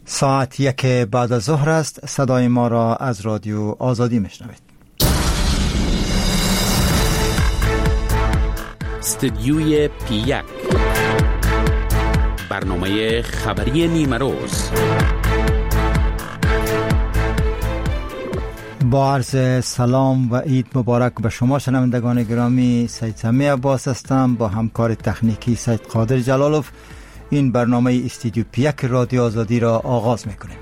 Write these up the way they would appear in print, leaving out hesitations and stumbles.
ساعت 1 بعد از ظهر است. صدای ما را از رادیو آزادی میشنوید. استدیوی P1 برنامه خبری نیمه روز. با عرض سلام و عید مبارک به شما شنوندگان گرامی، سید سمی عباس هستم با همکار تکنیکی سید قادر جلالوف. این برنامه استودیو P1 رادیو آزادی را آغاز میکنیم.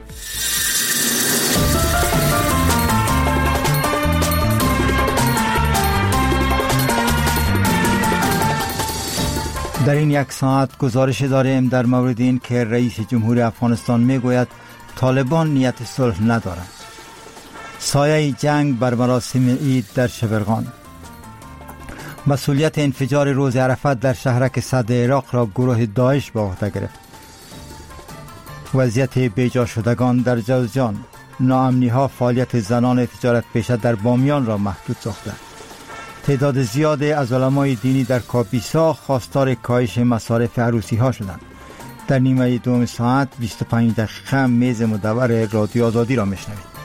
در این یک ساعت گزارش داریم در مورد این که رئیس جمهور افغانستان میگوید طالبان نیت صلح ندارند. سایه جنگ بر مراسم عید در شبرغان. مسئولیت انفجار روز عرفات در شهرک صدر عراق را گروه داعش به عهده گرفت. وضعیت بیجا شدگان در جوزجان. ناامنی ها فعالیت زنان تجارت پیشه در بامیان را محدود ساخته. تعداد زیادی از علمای دینی در کاپیسا خواستار کاهش مصارف عروسی ها شدند. در نیمه دوم ساعت 25 دقیقه میز مدور رادیو آزادی را میشنوید.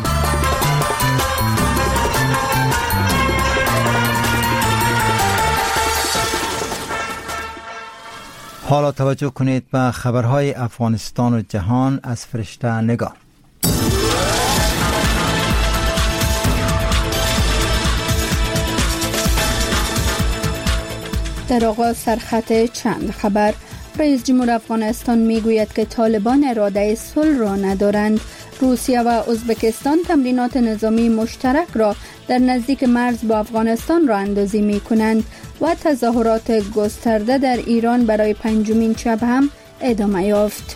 حالا توجه کنید به خبرهای افغانستان و جهان از فرشته نگاه. در آغاز سرخط چند خبر. رئیس جمهور افغانستان میگوید که طالبان اراده صلح را ندارند. روسیه و ازبکستان تمرینات نظامی مشترک را در نزدیک مرز با افغانستان را اندازی می کنند و تظاهرات گسترده در ایران برای 5مین شب هم ادامه یافت.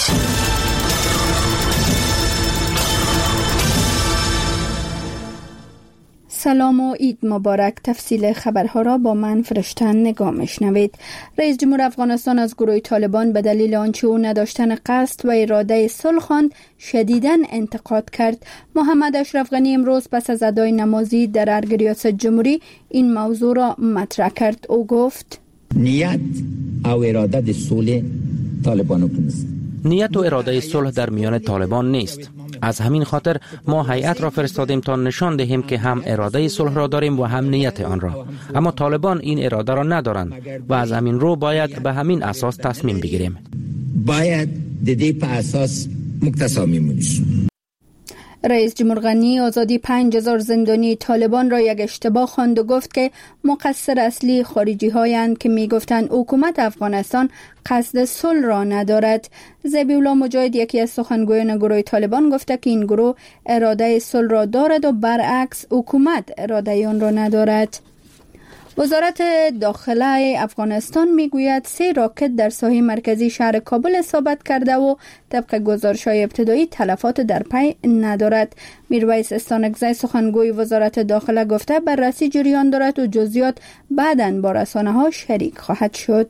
سلام و عید مبارک. تفصیل خبرها را با من فرشته نگاه میشنوید. رئیس جمهور افغانستان از گروه طالبان به دلیل آنچه او نداشتن قصد و اراده صلح خواند شدیداً انتقاد کرد. محمد اشرف غنی امروز پس از ادای نمازی در ارگ ریاست جمهوری این موضوع را مطرح کرد. او گفت نیت او اراده صلح طالبانو نیست. نیت و اراده صلح در میان طالبان نیست. از همین خاطر ما هیئت را فرستادیم تا نشان دهیم که هم اراده صلح را داریم و هم نیت آن را. اما طالبان این اراده را ندارند و از همین رو باید به همین اساس تصمیم بگیریم. باید دیدی په اساس تصمیم بگیریم. رئیس جمهور غنی آزادی 5000 زندانی طالبان را یک اشتباه خواند و گفت که مقصر اصلی خارجی هایند که می گفتند حکومت افغانستان قصد صلح را ندارد. ذبیح الله مجاهد یکی از سخنگویان گروه طالبان گفته که این گروه اراده صلح را دارد و برعکس حکومت اراده آن را ندارد. وزارت داخله افغانستان میگوید 3 راکت در ساحه مرکزی شهر کابل اصابت کرده و طبق گزارش‌های ابتدایی تلفات در پی ندارد. میرویس استانکزی سخنگوی وزارت داخله گفته بررسی جریان دارد و جزئیات بعداً با رسانه‌ها شریک خواهد شد.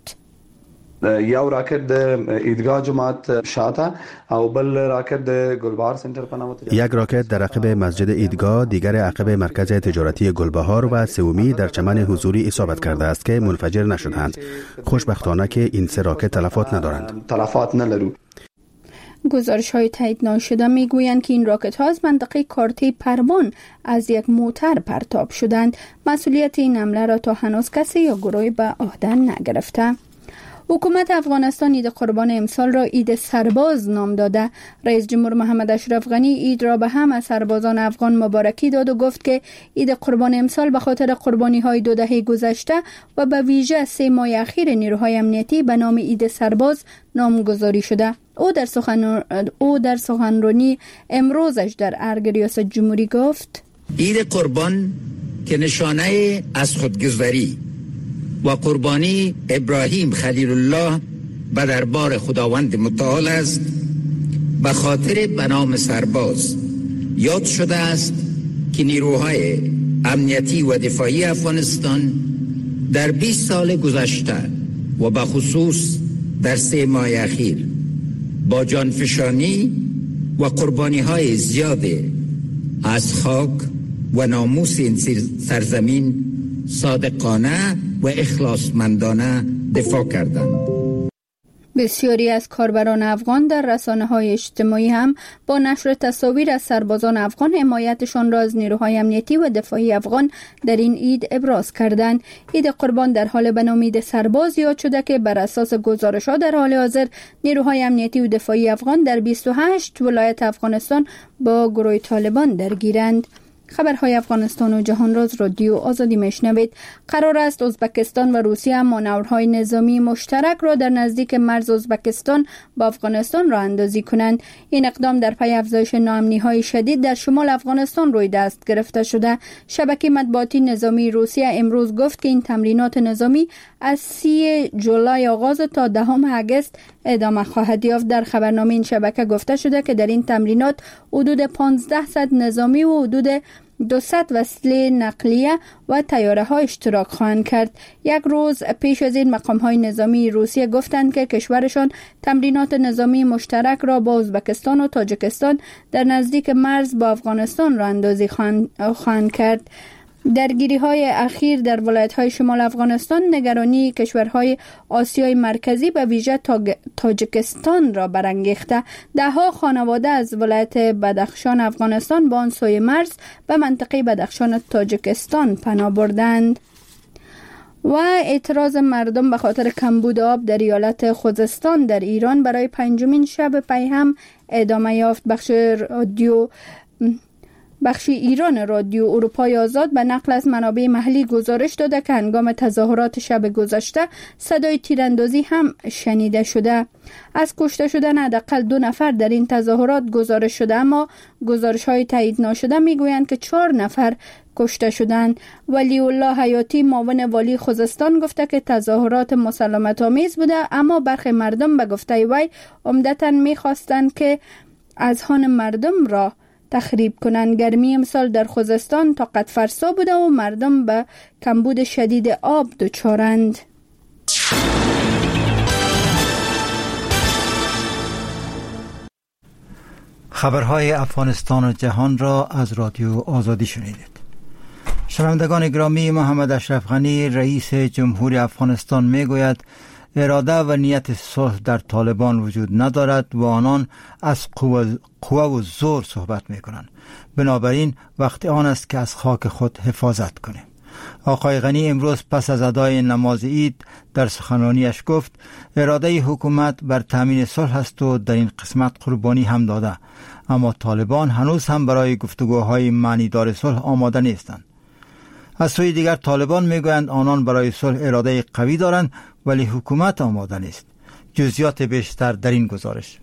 یو راکت د ایدگاه جماعت شاته او بل راکت د گلبهار سنټر په نامه. یک راکت در عقب مسجد ایدگاه، دیگر عقب مرکز تجارتی گلبهار و سومی در چمن حضوری اصابت کرده است که منفجر نشدند. خوشبختانه که این 3 راکت تلفات ندارند. تلفات نلرو. گزارش‌های تایید نشده میگویند که این راکت ها از منطقه کارتی پروان از یک موتر پرتاب شدند. مسئولیت این حمله را تا هنوز کسی یا گروهی به عهده نگرفته. حکومت افغانستان عید قربان امسال را عید سرباز نام داده. رئیس جمهور محمد اشرف غنی عید را به همه سربازان افغان مبارکی داد و گفت که عید قربان امسال به خاطر قربانی‌های 2 دهه گذشته و به ویژه 3 ماه اخیر نیروهای امنیتی به نام عید سرباز نامگذاری شده. او در سخنرانی امروزش در ارگ ریاست جمهوری گفت عید قربان که نشانه از خودگذری و قربانی ابراهیم خلیل الله به دربار خداوند متعال است، به خاطر به نام سرباز یاد شده است که نیروهای امنیتی و دفاعی افغانستان در 20 سال گذشته و به خصوص در 3 ماه اخیر با جانفشانی و قربانی های زیاد از خاک و ناموس این سرزمین صادقانه و اخلاصمندانه دفاع کردند. بسیاری از کاربران افغان در رسانه‌های اجتماعی هم با نشر تصاویر از سربازان افغان حمایتشان را از نیروهای امنیتی و دفاعی افغان در این عید ابراز کردند. عید قربان در حال به نام سرباز یاد شده که بر اساس گزارش‌ها در حال حاضر نیروهای امنیتی و دفاعی افغان در 28 ولایت افغانستان با گروه طالبان درگیرند. خبرهای افغانستان و جهان راز رادیو آزادی میشنوید. قرار است ازبکستان و روسیه مانورهای نظامی مشترک را در نزدیک مرز ازبکستان با افغانستان راه اندازی کنند. این اقدام در پی افزایش ناامنی‌های شدید در شمال افغانستان روی دست گرفته شده. شبکه مطبوعاتی نظامی روسیه امروز گفت که این تمرینات نظامی از 30 جولای آغاز تا 10 اگست ادامه خواهد یافت. در خبرنامه این شبکه گفته شده که در این تمرینات حدود 1500 نظامی و حدود 200 وسیله نقلیه و طیاره ها اشتراک خواهند کرد. یک روز پیش از این مقام های نظامی روسیه گفتند که کشورشان تمرینات نظامی مشترک را با ازبکستان و تاجیکستان در نزدیک مرز با افغانستان را اندازی خواهند کرد. درگیری های اخیر در ولایت های شمال افغانستان نگرانی کشورهای آسیای مرکزی به ویژه تاجیکستان را برانگیخته. دهها خانواده از ولایت بدخشان افغانستان با آن سوی مرز به منطقه بدخشان تاجیکستان پناه بردند. و اعتراض مردم به خاطر کمبود آب در ایالت خوزستان در ایران برای 5مین شب پی هم ادامه یافت. بخش ایران رادیو اروپای آزاد به نقل از منابع محلی گزارش داده که هنگام تظاهرات شب گذشته صدای تیراندازی هم شنیده شده. از کشته شدن حداقل 2 نفر در این تظاهرات گزارش شده، اما گزارش‌های تایید نشده میگویند که 4 نفر کشته شدند. ولی الله حیاتی معاون والی خوزستان گفته که تظاهرات مسالمت‌آمیز بوده، اما برخی مردم به گفته وی عمدتاً می‌خواستند که اذهان مردم را تخریب کنند. گرمی امسال در خوزستان طاقت فرسا بوده و مردم به کمبود شدید آب دچارند. خبرهای افغانستان و جهان را از رادیو آزادی شنیدید. شنوندگان گرامی، محمد اشرف غنی رئیس جمهوری افغانستان میگوید اراده و نیت صلح در طالبان وجود ندارد و آنان از قوه و زور صحبت میکنند. بنابراین وقت آن است که از خاک خود حفاظت کنیم. آقای غنی امروز پس از ادای نماز عید در سخنرانیش گفت اراده حکومت بر تامین صلح است و در این قسمت قربانی هم داده، اما طالبان هنوز هم برای گفتگوهای معنیدار صلح آماده نیستند. از سوی دیگر طالبان میگویند آنان برای صلح اراده قوی دارند ولی حکومت آماده نیست. جزئیات بیشتر در این گزارش.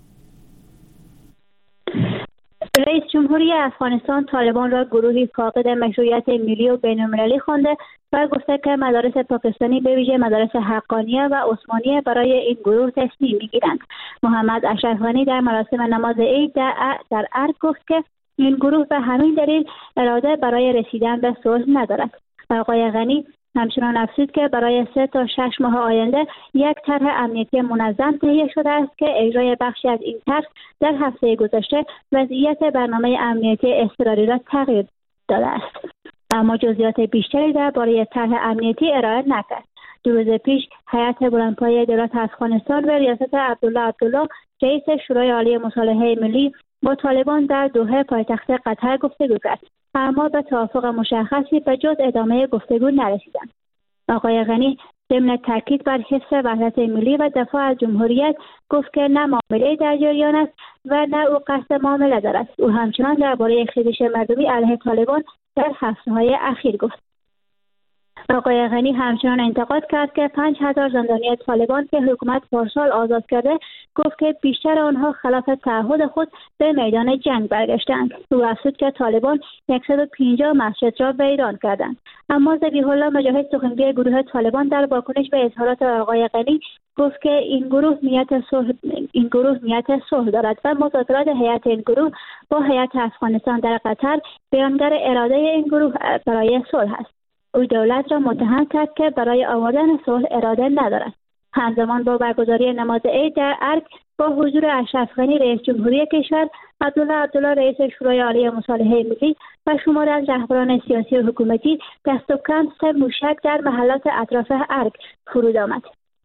رئیس جمهوری افغانستان طالبان را گروهی فاقد مشروعیت ملی و بین‌المللی خوانده و گفته که مدارس پاکستانی به ویژه مدارس حقانیه و عثمانیه برای این گروه تصمیم میگیرند. محمد اشرف غنی در مراسم نماز عید در ارگ گفت که این گروه به همین دلیل اراده برای رسیدن به صلح ندارد. آقای غنی همچنان افزود که برای 3 تا 6 ماه آینده یک طرح امنیتی منظم تهیه شده است که اجرای بخشی از این طرح در هفته گذشته وضعیت برنامه امنیتی اضطراری را تغییر داده است، اما جزئیات بیشتری درباره طرح امنیتی ارائه نکرد. 2 روز پیش هیئت بلندپایه دولت افغانستان به ریاست عبدالله رئیس شورای عالی مصالحه ملی با طالبان در دوحه پایتخت قطر گفتگو کرد، اما به توافق مشخصی به جز ادامه گفتگو نرسیدند. آقای غنی ضمن تاکید بر حفظ وحدت ملی و دفاع از جمهوریت گفت که نه معامله در جریان است و نه او قصد معامله دارد. او همچنان درباره خیزش مردمی علیه طالبان در هفته‌های اخیر گفت. آقای غنی همچنان انتقاد کرد که 5000 زندانی طالبان که حکومت پارسال آزاد کرده، گفت که بیشتر آنها خلاف تعهد خود به میدان جنگ برگشتند. او افزود که طالبان 150 مسجد را ویران کردند. اما ذبیح الله مجاهد سخنگوی گروه طالبان در واکنش به اظهارات آقای غنی گفت که این گروه نیت صلح دارد و مذاکرات هیئت این گروه با هیئت افغانستان در قطر بیانگر اراده این گروه برای صلح است. او دولت را متهم کرد که برای آوردن صلح اراده ندارد. همزمان با برگزاری نماز عید در ارگ با حضور اشرف غنی رئیس جمهوری کشور، عبدالله رئیس شورای عالی مصالحه ملی و شماری از رهبران سیاسی و حکومتی دست و کم 3 موشک در محلات اطراف ارگ فرود آمد.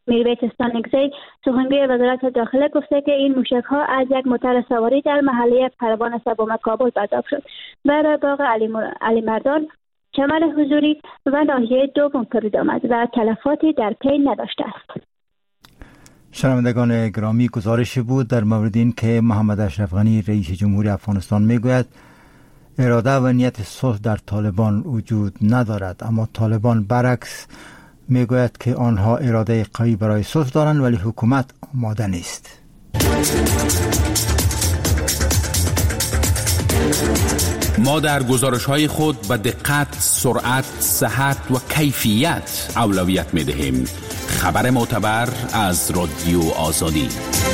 میربت استانکزی سخنگوی وزارت داخله گفته که این موشک‌ها از یک موتور سواری در محله پروان سوم کابل پرتاب شد و باغ علی مردان، چمن حضوری و ناحیه دوم فرود آمد و تلفاتی در پی نداشته است. شنوندگان گرامی، گزارش بود در مورد این که محمد اشرف غنی رئیس جمهوری افغانستان میگوید اراده و نیت صلح در طالبان وجود ندارد، اما طالبان برعکس میگوید که آنها اراده قوی برای صلح دارند ولی حکومت آماده نیست. ما در گزارش‌های خود به دقت، سرعت، صحت و کیفیت اولویت می‌دهیم. خبر معتبر از رادیو آزادی.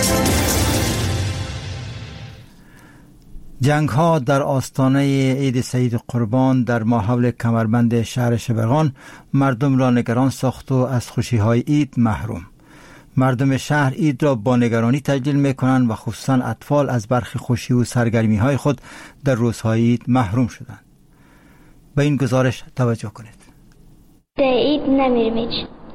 جنگ ها در آستانه عید سعید قربان در ماحول کمربند شهر شبرغان مردم را نگران ساخت و از خوشی های عید محروم. مردم شهر عید را با نگرانی تجلیل می کنند و خصوصا اطفال از برخی خوشی و سرگرمی های خود در روزهای عید محروم شدند. به این گزارش توجه کنید. در عید نمیریم.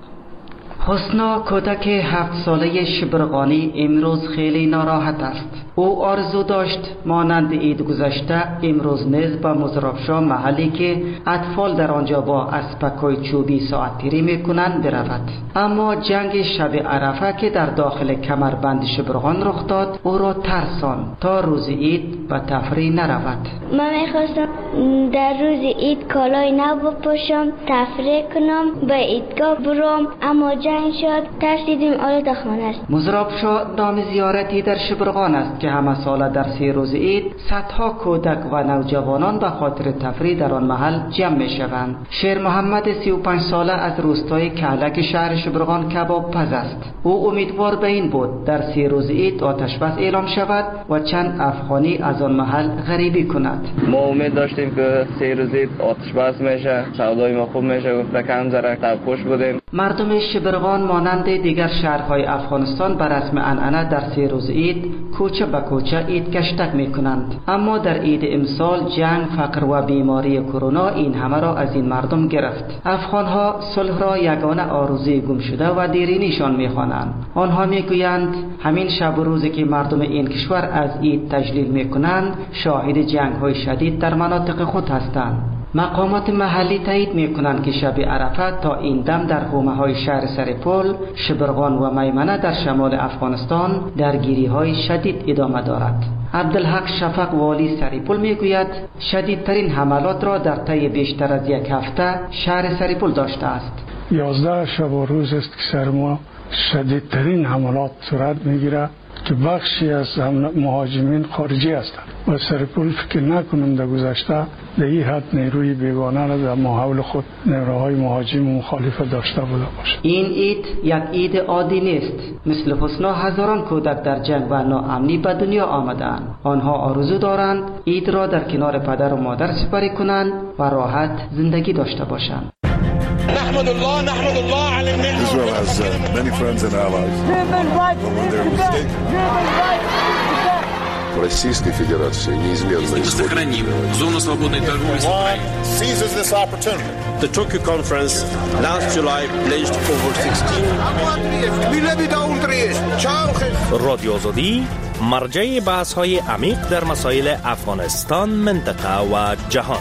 حسنا کودک 7 ساله شبرغانی امروز خیلی ناراحت است. او آرزو داشت مانند عید گذشته امروز نیز به مزرابشاه، محلی که اطفال در آنجا با اسپک‌های چوبی ساعت‌تیری می‌کنند، برود. اما جنگ شب عرفه که در داخل کمربند شبرغان رخ داد او را ترساند تا روز عید به تفریح نرود. من می‌خواستم در روز عید کالای نو بپوشم، تفریح کنم، به عیدگاه برم، اما جنگ شد، ترسیدیم آلت خانه است. مزرابشاه نام زیارتی در شبرغان است که همه ساله در 3 روز عید صدها کودک و نوجوانان به خاطر تفریح در آن محل جمع می شوند. شیر محمد 35 ساله از روستای کهلک شهر شبرغان کباب پز است. او امیدوار به این بود در 3 روز عید آتش بس اعلام شود و چند افغانی از آن محل غریبی کند. ما امید داشتیم که 3 روز عید آتش بس میشه، سودای ما خوب میشه، گفته کم زره خوش بودیم. مردم شبرغان مانند دیگر شهرهای افغانستان بر رسم عنعنه در 3 روز عید کوچه به کوچه عید گشتک می کنند. اما در عید امسال جنگ، فقر و بیماری کرونا این همه را از این مردم گرفت. افغانها صلح را یگانه آرزوی گم شده و دیرینیشان می خوانند. آنها می گویند همین شب و روزی که مردم این کشور از عید تجلیل می کنند شاهد جنگ های شدید در مناطق خود هستند. مقامات محلی تایید می کنند که شب عرفه تا این دم در حومه های شهر سرپل، شبرغان و میمنه در شمال افغانستان درگیری های شدید ادامه دارد. عبدالحق شفق والی سرپل می گوید شدیدترین حملات را در طی بیشتر از 1 هفته شهر سرپل داشته است. 11 شب و روز است که سر ما شدیدترین حملات صورت می گیرد که بخشی از مهاجمین خارجی هستند و سرپل فکر نکنم در گذشته در این حد نیروی بیگانه را در ماحول خود نیروهای مهاجم و مخالف داشته بوده باشد. این عید یک عید عادی نیست. مثل حسنا هزاران کودک در جنگ و ناامنی به دنیا آمدند. آنها آرزو دارند عید را در کنار پدر و مادر سپری کنند و راحت زندگی داشته باشند. نحمد الله على النعمة. Israel has many friends and allies. Российской Федерации неизменно сохраним зону свободной торговли с Украиной. Seizes this opportunity. The Tokyo conference last July pledged over 16. رادیو آزادی مرجع بحث‌های عمیق در مسائل افغانستان، منطقه و جهان.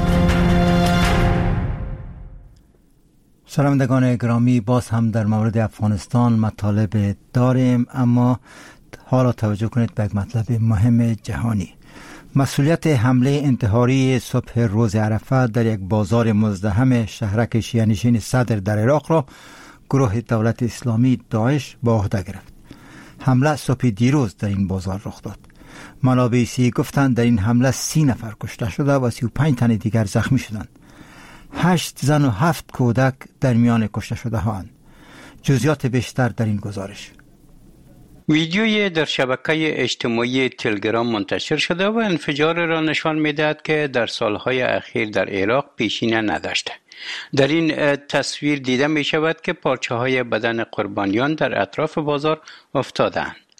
شنوندگان گرامی، باز هم در مورد افغانستان مطالب داریم، اما حالا توجه کنید به یک مطلب مهم جهانی. مسئولیت حمله انتحاری صبح روز عرفه در یک بازار مزدحم شهرک شیعه‌نشین صدر در عراق را گروه دولت اسلامی داعش به عهده گرفت. حمله صبح دیروز در این بازار رخ داد. منابع سی گفتند در این حمله 30 نفر کشته شده و 35 تن دیگر زخمی شدند. 8 زن و 7 کودک در میان کشته شده هاند. جزئیات بیشتر در این گزارش. ویدیویی در شبکه اجتماعی تلگرام منتشر شده و انفجار را نشان می‌دهد که در سالهای اخیر در عراق پیشینه نداشته. در این تصویر دیده می شود که پارچه‌های بدن قربانیان در اطراف بازار افتادند.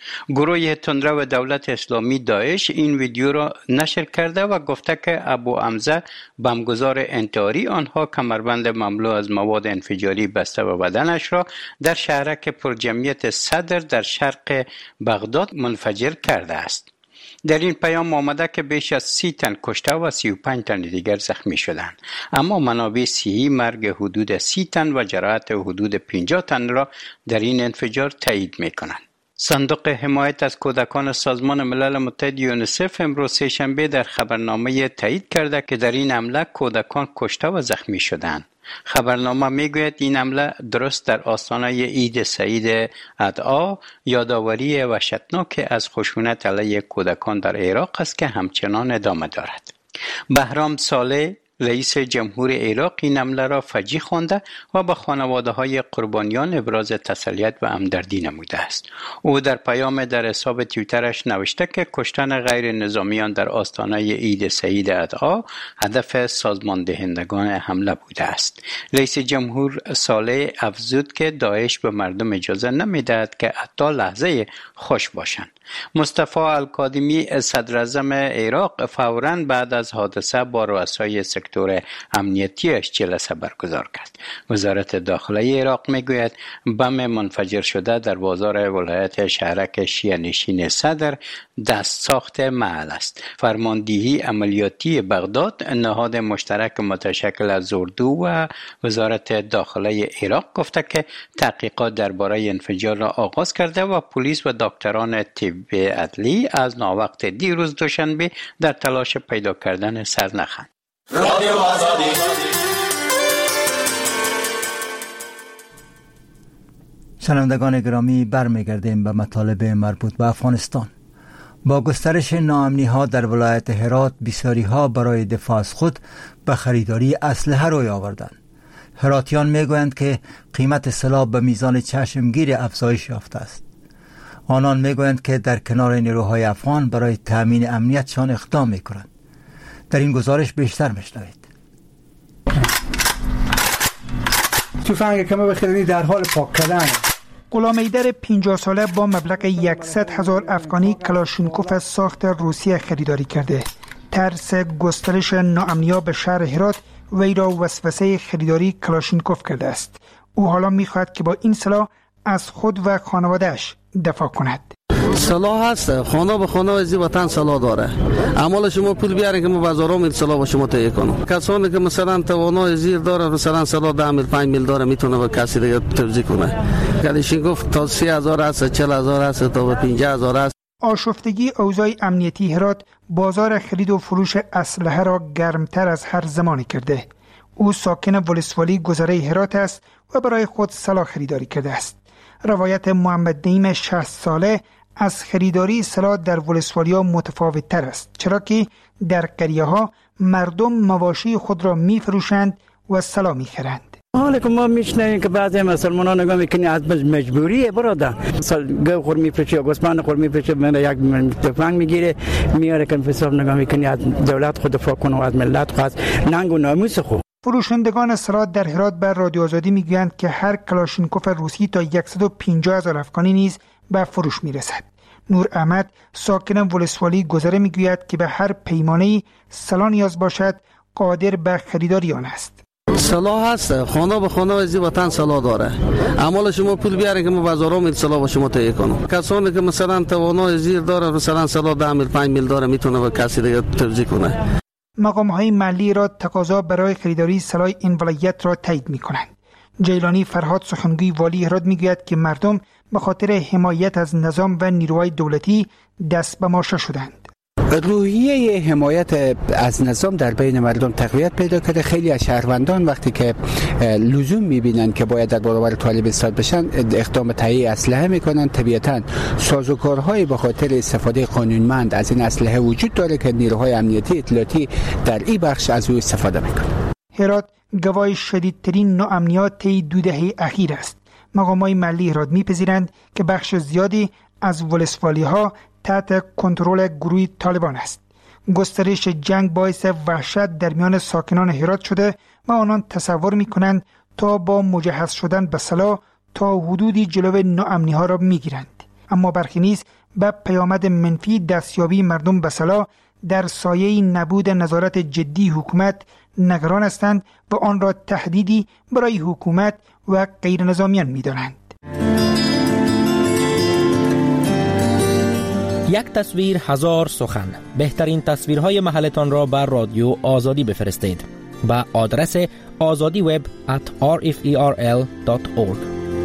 گروه تندره و دولت اسلامی داعش این ویدیو را نشر کرده و گفته که ابو حمزه بمبگذار انتحاری آنها کمربند مملو از مواد انفجاری بسته به بدنش را در شهرک پرجمعیت صدر در شرق بغداد منفجر کرده است. در این پیام آمده که بیش از 30 تن کشته و 35 تن دیگر زخمی شدند، اما منابع صحی مرگ حدود 30 تن و جراحت حدود 50 تن را در این انفجار تایید می‌کنند. صندوق حمایت از کودکان سازمان ملل متحد یونیسف امروز سه‌شنبه در خبرنامه تایید کرده که در این حمله کودکان کشته و زخمی شدند. خبرنامه میگوید این حمله درست در آستانه عید سعید اضحی یادآوری وحشتناک از خشونت علیه کودکان در عراق است که همچنان ادامه دارد. بهرام صالح رئیس جمهور عراق این حمله را فجیع خوانده و به خانواده‌های قربانیان ابراز تسلیت و همدردی نموده است. او در پیام در حساب توییترش نوشته که کشتن غیر نظامیان در آستانه عید سعید اضحی هدف سازمان دهندگان حمله بوده است. رئیس جمهور صالح افزود که داعش به مردم اجازه نمی‌دهد که حتی لحظه خوش باشند. مصطفی الکاظمی صدراعظم عراق فوراً بعد از حادثه با رؤسای سکتور امنیتیش جلسه برگزار کرد. وزارت داخله عراق میگوید بم منفجر شده در بازار ولایت شهرک شیعه نشین صدر دست ساخت محل است. فرماندهی عملیاتی بغداد نهاد مشترک متشکل از اردو و وزارت داخله عراق گفته که تحقیقات درباره انفجار را آغاز کرده و پلیس و دکتران طب عدلی از ناوقت دیروز دوشنبه در تلاش پیدا کردن سرنخند. رادیو آزادی. شنوندگان گرامی، برمیگردیم به مطالب مربوط به افغانستان. با گسترش ناامنی‌ها در ولایت هرات بسیاری‌ها برای دفاع از خود به خریداری اسلحه روی آوردند. هراتیان میگویند که قیمت سلاح به میزان چشمگیر افزایش یافته است. آنان میگویند که در کنار نیروهای افغان برای تأمین امنیتشان اقدام میکنند. در این گزارش بیشتر میشنوید. تفنگ کمه بخیرنی در حال پاک کردن. غلام ایدر 50 ساله با مبلغ 100,000 افغانی کلاشینکوف ساخت روسیه خریداری کرده. ترس گسترش ناامنی‌ها به شهر هرات وی را وسوسه خریداری کلاشینکوف کرده است. او حالا می‌خواهد که با این سلاح از خود و خانواده‌اش دفاع کند. سلاح هست، خانه به خانه از وطن سلاح داره. اما شما پول بیارین که ما بازارا میل سلاح با شما تهیه کنم. کسانی که مثلا توانای زیر داره، مثلا سلاح 10 میل 5 میل داره، میتونه به کسی دیگه توزیع کنه. کلاشینکوف تا 30,000 است، 40,000 است، تا به 50,000 است. آشفتگی اوضاع امنیتی هرات بازار خرید و فروش اسلحه را گرمتر از هر زمانی کرده. او ساکن ولسوالی گذره هرات است و برای خود سلاح خریداری کرده است. روایت محمد نعیم 60 ساله از خریداری سلاح در ولسوالیا متفاوت تر است، چرا که در قریه ها مردم مواشی خود را می فروشند و سلاح می خرند. حالا که ما میشنیم که بعضی مسلمانان نگاه میکنی از مجبوریه برادر گو خور میفروشه یا گوسفند خور میفروشه، من یک تفنگ میگیره میاره که حساب نگاه میکنی از دولت خود دفاع کنه و از ملت خود ننگ و ناموس خود. فروشندگان سلاح در هرات بر رادیو آزادی میگویند که هر کلاشینکوف روسی تا 150,000 افغانی نیز به فروش میرسد. نور احمد ساکن ولسوالی گذره میگوید که به هر پیمانه‌ای سلاح نیاز باشد قادر به خریداری آن است. سلاح هست، خانه به خانه از وطن سلاح داره. اما شما پول بیارین که ما بازارا میل سلاح با شما تهیه کنم. کسانی که مثلا توانای زیر داره، مثلا سلاح 10 میل 5 میل داره، میتونه به کسی دیگه توزیع کنه. مقام‌های محلی را تقاضا برای خریداری سلاح این ولایت را تایید می‌کنند. جیلانی فرهاد سخنگوی والی هرات میگوید که مردم به خاطر حمایت از نظام و نیروهای دولتی دست به ماشه شدند. روحیه حمایت از نظام در بین مردم تقویت پیدا کرده. خیلی از شهروندان وقتی که لزوم می‌بینند که باید در برابر طالب ایستاد بشن، اقدام تهیه اسلحه می‌کنند. طبیعتاً سازوکارهای به خاطر استفاده قانونمند از این اسلحه وجود داره که نیروهای امنیتی اطلاعاتی در این بخش از او استفاده می‌کنند. هرات گواه شدیدترین ناامنیات طی 2 دهه اخیر است. مقامات محلی هرات می‌پذیرند که بخش زیادی از ولسوالی‌ها تحت کنترل گروه طالبان است. گسترش جنگ باعث وحشت در میان ساکنان هرات شده و آنان تصور می‌کنند تا با مجهز شدن به سلاح تا حدودی جلو ناامنی‌ها را می‌گیرند. اما برخی نیز به پیامد منفی دستیابی مردم به سلاح در سایه نبود نظارت جدی حکومت نگران هستند و آن را تهدیدی برای حکومت و غیر نظامیان می دانند. یک تصویر هزار سخن. بهترین تصویرهای محلتان را بر رادیو آزادی بفرستید به آدرس azadiweb@rferl.org.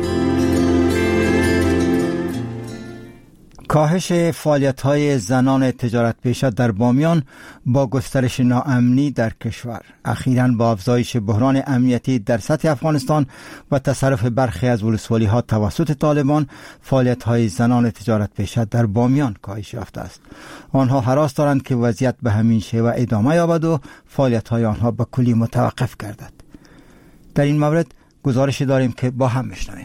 کاهش فعالیت‌های زنان تجارت پیشه در بامیان با گسترش ناامنی در کشور، اخیراً با افزایش بحران امنیتی در سطح افغانستان و تصرف برخی از ولسوالی‌ها توسط طالبان، فعالیت‌های زنان تجارت پیشه در بامیان کاهش یافته است. آنها هراس دارند که وضعیت به همین شیوه ادامه یابد و فعالیت‌های آنها به کلی متوقف گردد. در این مورد گزارشی داریم که با هم بشنویم.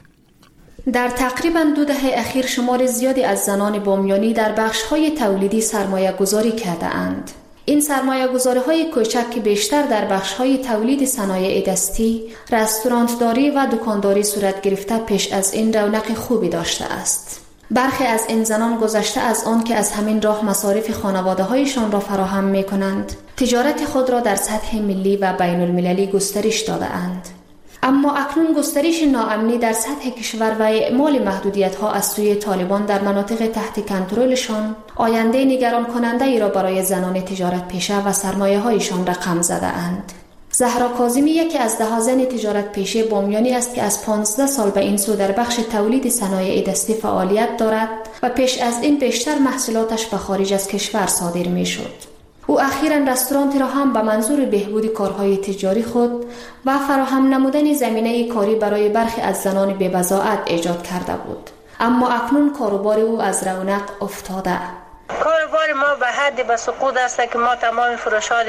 در تقریباً 2 دهه اخیر شمار زیادی از زنان بامیانی در بخش‌های تولیدی سرمایه گذاری کرده اند. این سرمایه گذاری های کوچک که بیشتر در بخش‌های تولید صنایع دستی، رستورانتداری و دکانداری صورت گرفته پیش از این رونق خوبی داشته است. برخی از این زنان گذشته از آن که از همین راه مصارف خانواده‌هایشان را فراهم می‌کنند، تجارت خود را در سطح ملی و بین‌المللی گسترش داده اند. اما اکنون گسترش ناامنی در سطح کشور و اعمال محدودیت‌ها از سوی طالبان در مناطق تحت کنترلشان آینده نگران کننده ای را برای زنان تجارت پیشه و سرمایه‌هایشان رقم زده اند. زهرا کاظمی یکی از 10 زن تجارت پیشه بامیانی است که از 15 سال به این سو در بخش تولید صنایع دستی فعالیت دارد و پیش از این بیشتر محصولاتش به خارج از کشور صادر می‌شد. او اخیراً رستورانتی را هم به منظور بهبود کارهای تجاری خود و فراهم نمودن زمینه کاری برای برخی از زنان بی‌بضاعت ایجاد کرده بود. اما اکنون کاروبار او از رونق افتاده. کاروبار ما به حد به سقوط است که ما تمام فروشات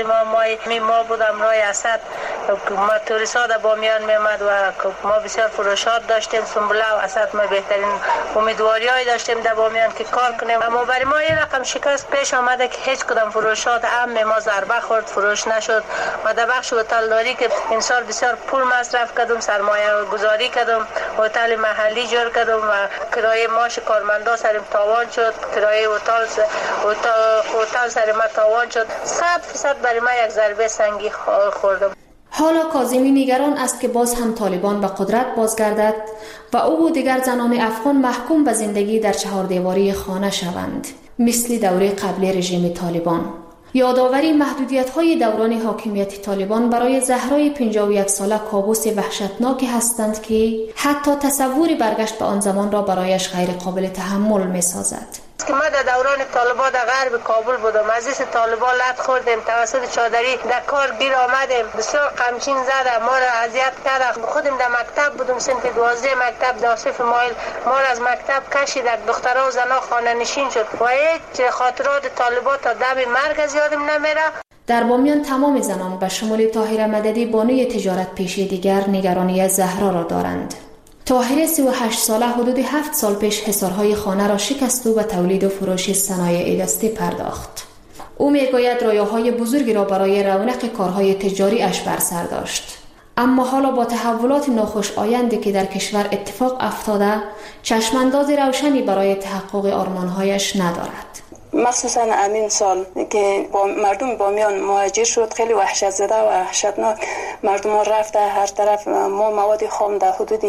ما بودم رای اسد ما توریستا در بامیان میامد و ما بسیار فروشات داشتیم. سنبله و اسد ما بهترین امیدواری‌های داشتیم در بامیان که کار کنیم، اما برای ما این رقم شکست پیش آمده که هیچ کدام فروشات ما ضربه خورد، فروش نشد. و در بخش هتلداری که این سال بسیار پول مصرف کردم، سرمایه گذاری کردم، هتل محلی جور کردم و کرایه معاش کارمندا سرم تاوان شد، کرایه هتل سر ما تاوان شد. 100% برای ما یک ضربه سنگی خوردم. حالا کاظمی نگران است که باز هم طالبان به قدرت بازگردد و او و دیگر زنان افغان محکوم به زندگی در چهاردیواری خانه شوند، مثل دوره قبل رژیم طالبان. یادآوری محدودیت‌های دوران حاکمیت طالبان برای زهرای 51 ساله کابوس وحشتناکی هستند که حتی تصور برگشت به آن زمان را برایش غیر قابل تحمل می‌سازد. که ما در دوران طالبان در غرب کابل بودم، از این طالبان لط خوردیم، توسط چادری در کار گیر آمدیم، بسیار قمچین زده، ما را اذیت کرده. خودم در مکتب بودم، صنف 12 مکتب در آصف مایل، ما را از مکتب کشیدند، دخترها و زنها خانه نشین شد و هیچ خاطرات طالبان تا دم مرگ از یادم نمیره. در بامیان تمام زنان به شمول طاهره مددی بانوی تجارت پیشه دیگر نگرانی زهرا را دارند. طاهره 38 ساله حدود 7 سال پیش حصارهای خانه را شکست و به تولید و فروش صنایع دستی پرداخت. او میگوید رویاهای بزرگی را برای رونق کارهای تجاری اش بر سر داشت، اما حالا با تحولات ناخوش آینده که در کشور اتفاق افتاده، چشمانداز روشنی برای تحقق آرمانهایش ندارد. مخصوصا امین سال که مردم بامیان مهاجر شد، خیلی وحشت زده و وحشتناک مردم ها رفته هر طرف. ما مواد خام در حدود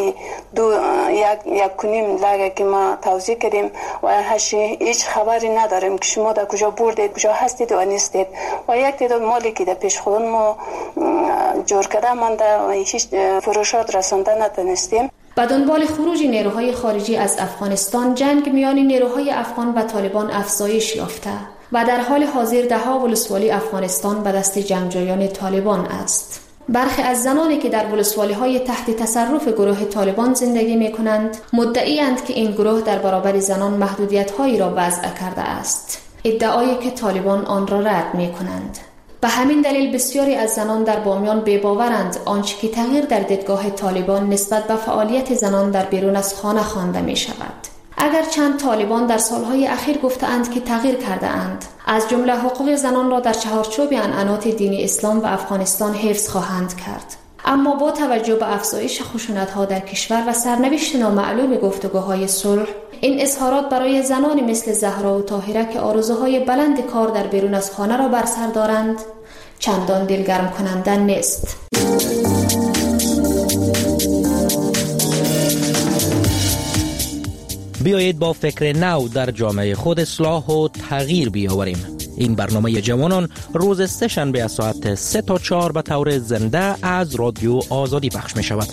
1.5 لگه که ما توزیع کردیم و هیچ خبری نداریم که شما در کجا بردید، کجا هستید و نیستید. و یک تعداد مالی که در پیش خودمون ما جور کرده مانده و هیچ فروشات رسانده نتونستیم. به دنبال خروج نیروهای خارجی از افغانستان، جنگ میان نیروهای افغان و طالبان افزایش یافته و در حال حاضر ده‌ها ولسوالی افغانستان به دست جنگجویان طالبان است. برخی از زنانی که در ولسوالی‌های تحت تصرف گروه طالبان زندگی می‌کنند، مدعی‌اند که این گروه در برابر زنان محدودیت‌هایی را وضع کرده است، ادعایی که طالبان آن را رد می‌کنند. به همین دلیل بسیاری از زنان در بامیان بی‌باورند آنچه که تغییر در دیدگاه طالبان نسبت به فعالیت زنان در بیرون از خانه خوانده می شود. اگرچند طالبان در سالهای اخیر گفتند که تغییر کرده اند، از جمله حقوق زنان را در چهارچوب عنعنات دین اسلام و افغانستان حفظ خواهند کرد، اما با توجه به افزایش خشونت‌ها در کشور و سرنوشت نامعلوم گفتگوهای صلح، این اظهارات برای زنان مثل زهرا و طاهره که آرزوهای بلند کار در بیرون از خانه را بر سر دارند چندان دلگرم کننده نیست. بیایید با فکر نو در جامعه خود اصلاح و تغییر بیاوریم. این برنامه جوانان روز سه شنبه از ساعت 3 تا 4 به طور زنده از رادیو آزادی پخش می شود.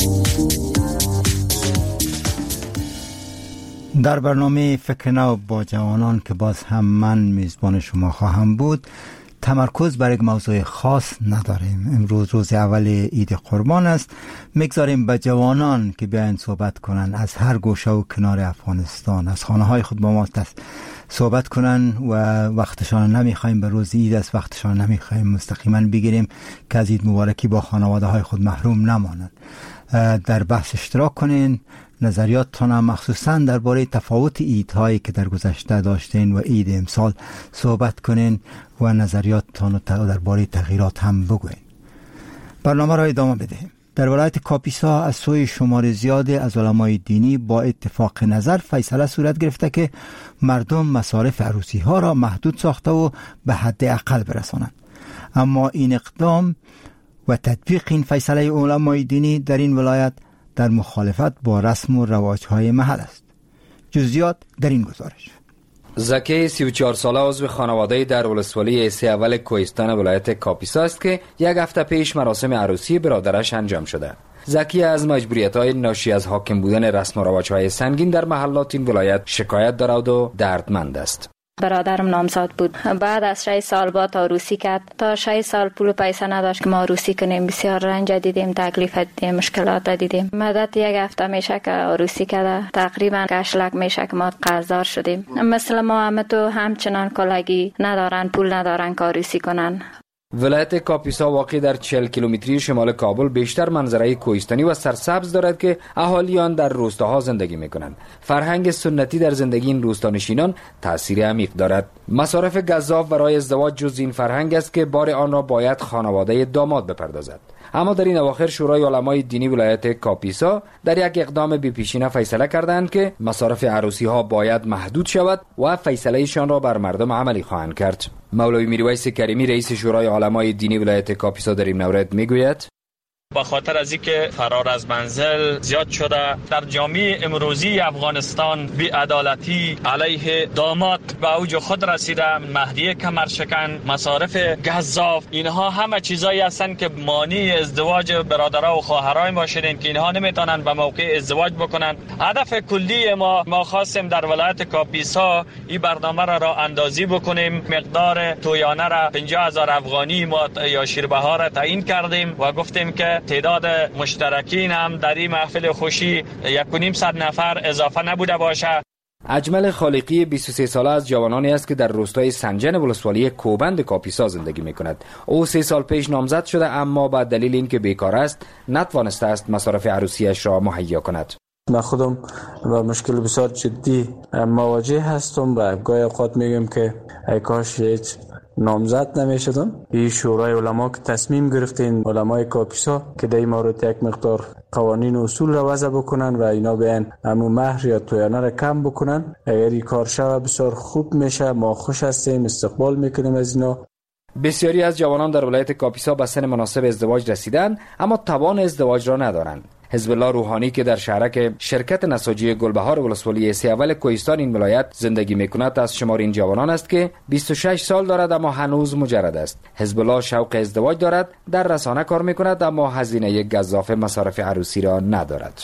در برنامه فکر نو با جوانان که باز هم من میزبان شما خواهم بود، تمرکز بر یک موضوع خاص نداریم. امروز روز اول عید قربان است. میگذاریم به جوانان که بیاین صحبت کنن از هر گوشه و کنار افغانستان، از خانه های خود با ما صحبت کنن و وقتشان نمیخوایم به روز عید است، وقتشان نمیخوایم مستقیما بگیریم که از عید مبارکی با خانواده های خود محروم نمانند. در بحث اشتراک کنین، نظریاتتان هم مخصوصا درباره تفاوت عیدهایی که در گذشته داشتین و عید امسال صحبت کنین و نظریاتتان درباره تغییرات هم بگوین. برنامه را ادامه بدهیم. در ولایت کاپیسا از سوی شمار زیادی از علمای دینی با اتفاق نظر فیصله صورت گرفته که مردم مصارف عروسی ها را محدود ساخته و به حد اقل برسانند. اما این اقدام و تطبیق این فیصله علمای دینی در این ولایت در مخالفت با رسم و رواج‌های محل است. جزئیات در این گزارش. زکی 34 ساله عضو خانواده در ولسوالی سه اول کوهستان ولایت کاپیسا است که یک هفته پیش مراسم عروسی برادرش انجام شده. زکی از مجبوریت‌های ناشی از حاکم بودن رسم و رواج‌های سنگین در محلات این ولایت شکایت دارد و دردمند است. برادرم نامزاد بود، بعد از 6 سال بعد عروسی کرد. تا 6 سال پول و پیسه نداشت که ما عروسی کنیم. بسیار رنج دیدیم، تکلیف دیدیم، مشکلات دیدیم. مدت یک هفته میشه که عروسی کرده، تقریبا کشلک میشه که ما قرضدار شدیم. مثل ما همه تو همچنان کلاگی ندارن، پول ندارن که عروسی کنن. ولایت کاپیسا واقع در 40 کیلومتری شمال کابل بیشتر منظره کوهستانی و سرسبز دارد که اهالی آن در روستاها زندگی میکنند. فرهنگ سنتی در زندگی این روستانشینان تأثیر عمیق دارد. مصارف گزاف برای ازدواج جز این فرهنگ است که بار آن را باید خانواده داماد بپردازد. اما در این اواخر شورای علمای دینی ولایت کاپیسا در یک اقدام بی‌پیشینه فیصله کردند که مصارف عروسی ها باید محدود شود و فیصلهشان را بر مردم عملی خواهند کرد. مولوی میرویس کریمی رئیس شورای علمای دینی ولایت کاپیسا در این مورد میگوید: با خاطر از اینکه فرار از منزل زیاد شده، در جامعه امروزی افغانستان بی‌عدالتی علیه داماد به اوج خود رسیده، مهریه کمرشکن، مصارف گزاف، اینها همه چیزایی هستند که مانع ازدواج برادرها و خواهرای ما شدن که اینها نمیتونن به موقع ازدواج بکنن. هدف کلی ما خواستیم در ولایت کاپیسا این برنامه را اندازی بکنیم. مقدار تویانه را 50,000 افغانی ما یا شیربها را تعیین کردیم و گفتیم که تعداد مشترکین هم در این محفل خوشی 1.5 نفر اضافه نبوده باشه. اجمل خالقی 23 ساله از جوانانی است که در روستای سنجن ولسوالی کوبند کاپیسا زندگی می‌کند. او 3 سال پیش نامزد شده اما به دلیل اینکه بیکار است نتوانسته است مصارف عروسیش را مهیا کند. من خودم با مشکل بسیار جدی مواجه هستم و گاهی اوقات میگم که ای کاش هیچ نامزد نمیشدم. این شورای علما که تصمیم گرفتین علمای کاپیسا که در این مورد یک مقدار قوانین و اصول را وضع بکنن و اینا بیان همون مهر یا تویانه را کم بکنن، اگر این کار شود بسیار خوب میشه. ما خوش هستیم، استقبال میکنیم از اینا. بسیاری از جوانان در ولایت کاپیسا به سن مناسب ازدواج رسیدند اما توان ازدواج را ندارند. حزب الله روحانی که در شهرک شرکت نساجی گلبهار ولسوالی سه اول کوهستان این ولایت زندگی میکند از شمار این جوانان است که 26 سال دارد اما هنوز مجرد است. حزب الله شوق ازدواج دارد، در رسانه کار میکند اما هزینه گزاف مصارف عروسی را ندارد.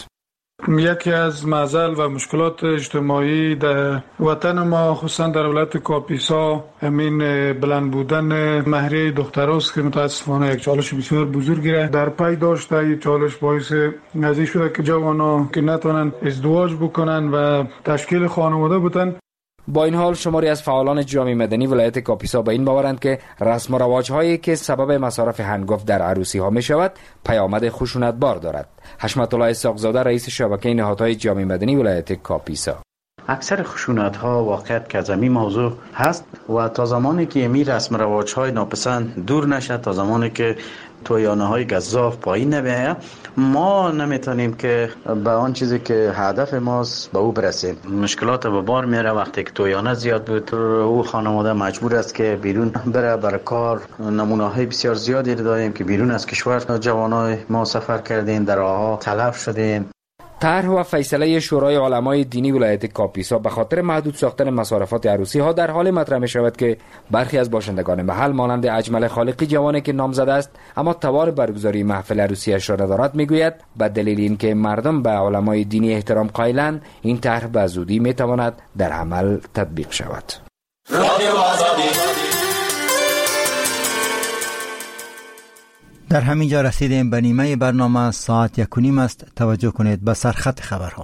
یکی از معضل و مشکلات اجتماعی در وطن ما خصوصا در ولایت کاپیسا همین بلند بودن مهریه دختراست که متاسفانه یک چالش بسیار بزرگی در پی داشته. این چالش باعث از این شده که جوانان که نتونن ازدواج بکنن و تشکیل خانواده بودن. با این حال شماری از فعالان جامعه مدنی ولایت کاپیسا به این باورند که رسم و رواج‌هایی که سبب مصارف هنگفت در عروسی‌ها می‌شود پیامد خشونت‌بار دارد. حشمت الله اسحاق‌زاده رئیس شبکه نهادهای جامعه مدنی ولایت کاپیسا: اکثر خشونت ها واقعیت که از این موضوع هست و تا زمانی که این رسم رواج های ناپسند دور نشه، تا زمانی که تویانه های گزاف پایین نمیایه، ما نمیتونیم که به آن چیزی که هدف ماست به او برسیم. مشکلات به بار میاره وقتی که تویانه زیاد بود، او خانواده مجبور است که بیرون بره برای کار. نمونه های بسیار زیادی داریم که بیرون از کشور جوانای ما سفر کردین، در راهها تلف شدین. طرح و فیصله شورای علمای دینی ولایت کاپیسا به خاطر محدود ساختن مصارفات عروسی ها در حال مطرح می شود که برخی از باشندگان محل مانند اجمل خالقی جوانی که نامزد است اما توان برگزاری محفل عروسیش را ندارد میگوید به دلیل اینکه مردم به علمای دینی احترام قائلند این طرح به زودی می تواند در عمل تطبیق شود. در همین جا رسیدیم به نیمه برنامه. ساعت 1:30 است. توجه کنید به سرخط خبرها.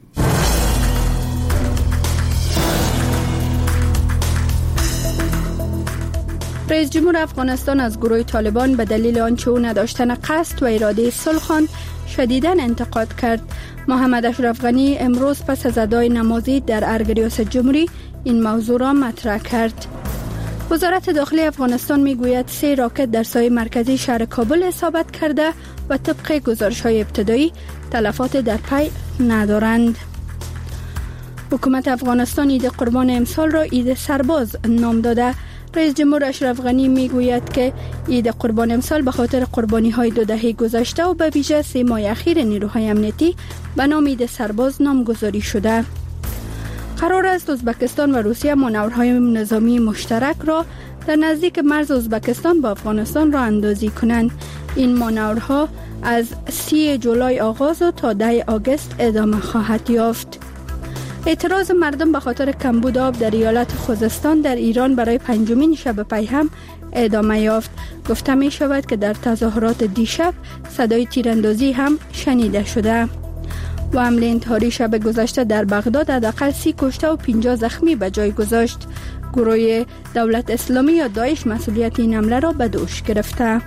رئیس جمهور افغانستان از گروه طالبان به دلیل آنچه او نداشتن قصد و اراده صلح خواند شدیداً انتقاد کرد. محمد اشرف غنی امروز پس از ادای نمازی در ارگ ریاست جمهوری این موضوع را مطرح کرد. وزارت داخلی افغانستان میگوید 3 راکت در ساحل مرکزی شهر کابل اصابت کرده و طبق گزارش‌های ابتدایی تلفات در پی ندارند. حکومت افغانستان عید قربان امسال را عید سرباز نام داده. رئیس جمهور اشرف غنی میگوید که عید قربان امسال به خاطر قربانی‌های 2 دهه گذشته و به ویژه 3 ماه اخیر نیروهای امنیتی به نام عید سرباز نامگذاری شده. قرار است ازبکستان و روسیه مانورهای نظامی مشترک را در نزدیک مرز ازبکستان با افغانستان راه اندازی کنند. این مانورها از 30 جولای آغاز و تا 10 آگوست ادامه خواهد یافت. اعتراض مردم به خاطر کمبود آب در ایالت خوزستان در ایران برای 5مین شب پی هم ادامه یافت. گفته می شود که در تظاهرات دیشب صدای تیراندازی هم شنیده شده. و حمله انتحاری شب گذشته در بغداد حداقل 30 کشته و 50 زخمی به جای گذاشت. گروه دولت اسلامی یا داعش مسئولیت این حمله را به دوش گرفته.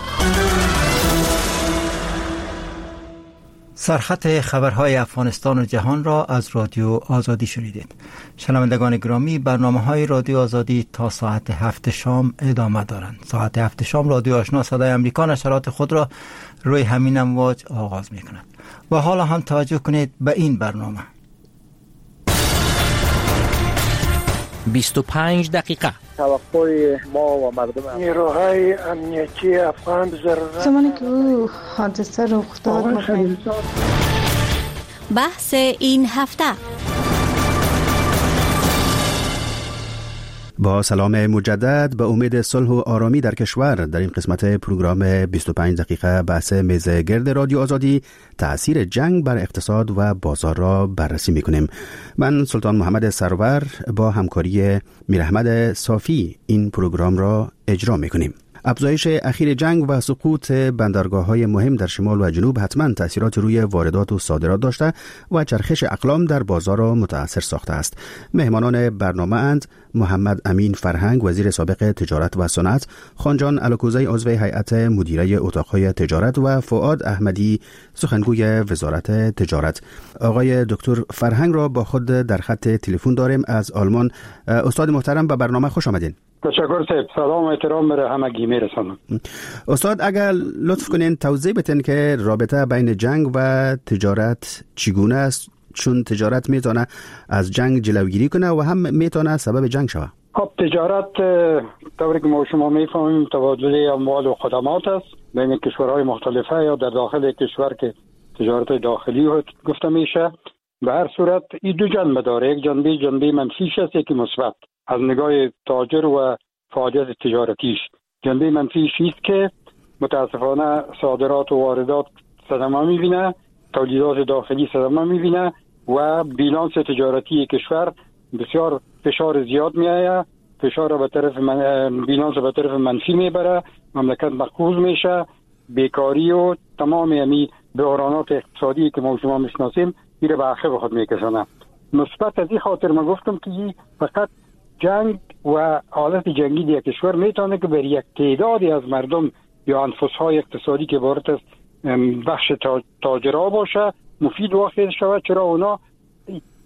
سرخط خبرهای افغانستان و جهان را از رادیو آزادی شنیدید. شنوندگان گرامی، برنامه‌های رادیو آزادی تا ساعت 7 شام ادامه دارند. ساعت 7 شام رادیو آشنا صدای امریکا نشرات خود را روی همین امواج آغاز می‌کند. و حالا هم توجه کنید به این برنامه. 25 دقیقه توقع ما و مردم نیروهای امنیتی افغان ضرورت زمانی که او حادثه رخ داد بحث این هفته. با سلام مجدد، به امید صلح و آرامی در کشور، در این قسمت پروگرام 25 دقیقه بحث میز گرد رادیو آزادی تأثیر جنگ بر اقتصاد و بازار را بررسی میکنیم. من سلطان محمد سرور با همکاری میراحمد صافی این پروگرام را اجرا میکنیم. افزایش اخیر جنگ و سقوط بندرگاه‌های مهم در شمال و جنوب حتما تأثیرات روی واردات و صادرات داشته و چرخش اقلام در بازار را متأثر ساخته است. مهمانان برنامه اند محمد امین فرهنگ، وزیر سابق تجارت و صنعت، خانجان الکوزی، عضو هیئت مدیره اتاق‌های تجارت و فؤاد احمدی، سخنگوی وزارت تجارت. آقای دکتر فرهنگ را با خود در خط تلفن داریم از آلمان. استاد محترم، به برنامه خوش آمدین. تشکر صاحب. سلام و احترام به همگی میرسانم. استاد، اگر لطف کنین توضیح بدین که رابطه بین جنگ و تجارت چگونه است، چون تجارت میتونه از جنگ جلوگیری کنه و هم میتونه سبب جنگ شود. خب تجارت طوری که ما شما میفهمیم تبادل اموال و خدمات است بین کشورهای مختلفه یا در داخل کشور که تجارت داخلی گفته میشه. به هر صورت این دو جنبه داره، یک جنبه منفیش است، یکی مثبت. از نگاه تاجر و فعالیت تجارتیش جنبه منفیش است که متاسفانه صادرات و واردات صدمه میبینه، تولیدات داخلی صدمه میبینه و بیلانس تجارتی کشور بسیار فشار زیاد میآید، فشار به طرف بیلانس به طرف منفی میبره، مملکت مقروض میشه، بیکاری و تمام یعنی بحرانات اقتصادی که ما شما میشناسیم میره به عقب خود میکشونه. مثبت از این خاطر ما گفتم که فقط جنگ و حالت جنگی در کشور میتونه که بر یک تعدادی از مردم یا انفسهای اقتصادی که عبارت از بخش تاجرها باشه مفید واقع شود، چرا اونا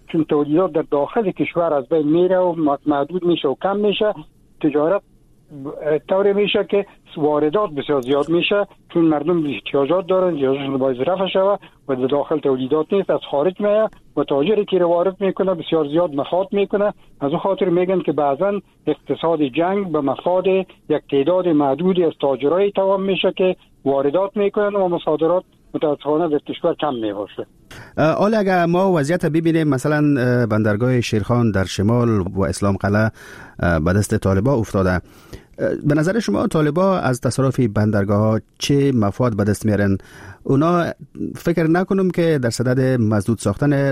چون تولیدات در داخل کشور از بین میره و محدود میشه و کم میشه، تجارت طوری میشه که واردات بسیار زیاد میشه، چون مردم احتیاجات دارن، احتیاجشون باید رفع شوه و در داخل تولیدات نیست، از خارج میاد و تاجری که وارد میکنه بسیار زیاد مخاط میکنه. از اون خاطر میگن که بعضا اقتصاد جنگ به مفاد یک تعداد محدودی از تاجرای تمام میشه که واردات میکنن و مصادرات متاسفانه در کشور کم میباشه. حالا اگر ما وضعیت ببینیم، مثلا بندرگاه شیرخان در شمال و اسلام قلعه به دست طالبا افتاده، به نظر شما طالبا از تصرف بندرگاه ها چه مفاد به دست میارن؟ اونا فکر نکنم که در صدد مسدود ساختن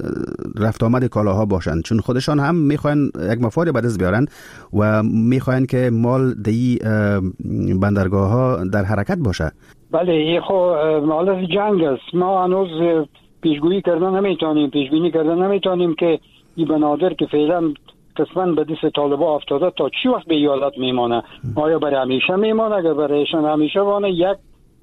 رفت آمد کالاها باشند، چون خودشان هم میخواین یک مفاد به دست بیارن و میخواین که مال دی بندرگاه ها در حرکت باشه. بله، خب حالت جنگ است. ما هنوز پیشگویی کردن نمیتونیم، پیشبینی کردن نمیتونیم که این بنادر که فعلا قسماً به دست طالبا افتاده تا چی وقت به حالت میمانه. آیا برای همیشه میمانه؟ اگر برایشان همیشه وانه یک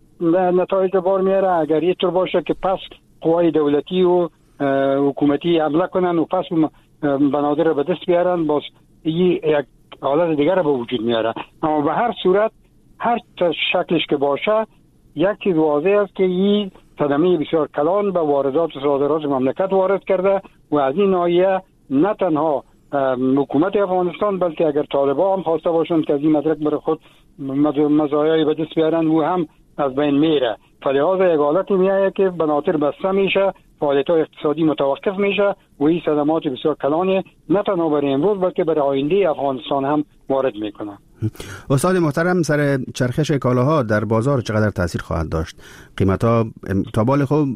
نتایج بار میاره، اگر یه طور باشه که پس قوای دولتی و حکومتی حمله کنن و پس بنادر رو به دست بیارن، باز یک حالت دیگر به وجود میاره. اما به هر صورت هر شکلش که باشه، یک چیز واضح است که این صدمه بسیار کلان به واردات و صادرات مملکت وارد کرده و از این ناحیه نه تنها حکومت افغانستان بلکه اگر طالبان هم خواسته باشند که از این مدرک برای خود مزایای به دست بیارن و هم از بین میره. فلذا یک حالتی میایه که بناطر بسته میشه، فعالیت اقتصادی متوقف میشه و این صدمات بسیار کلانی نه تنها برای امروز بلکه برای آینده افغانستان هم وارد میکنه. استاد محترم، سر چرخش کالاها در بازار چقدر تاثیر خواهد داشت؟ قیمت‌ها تا بال خوب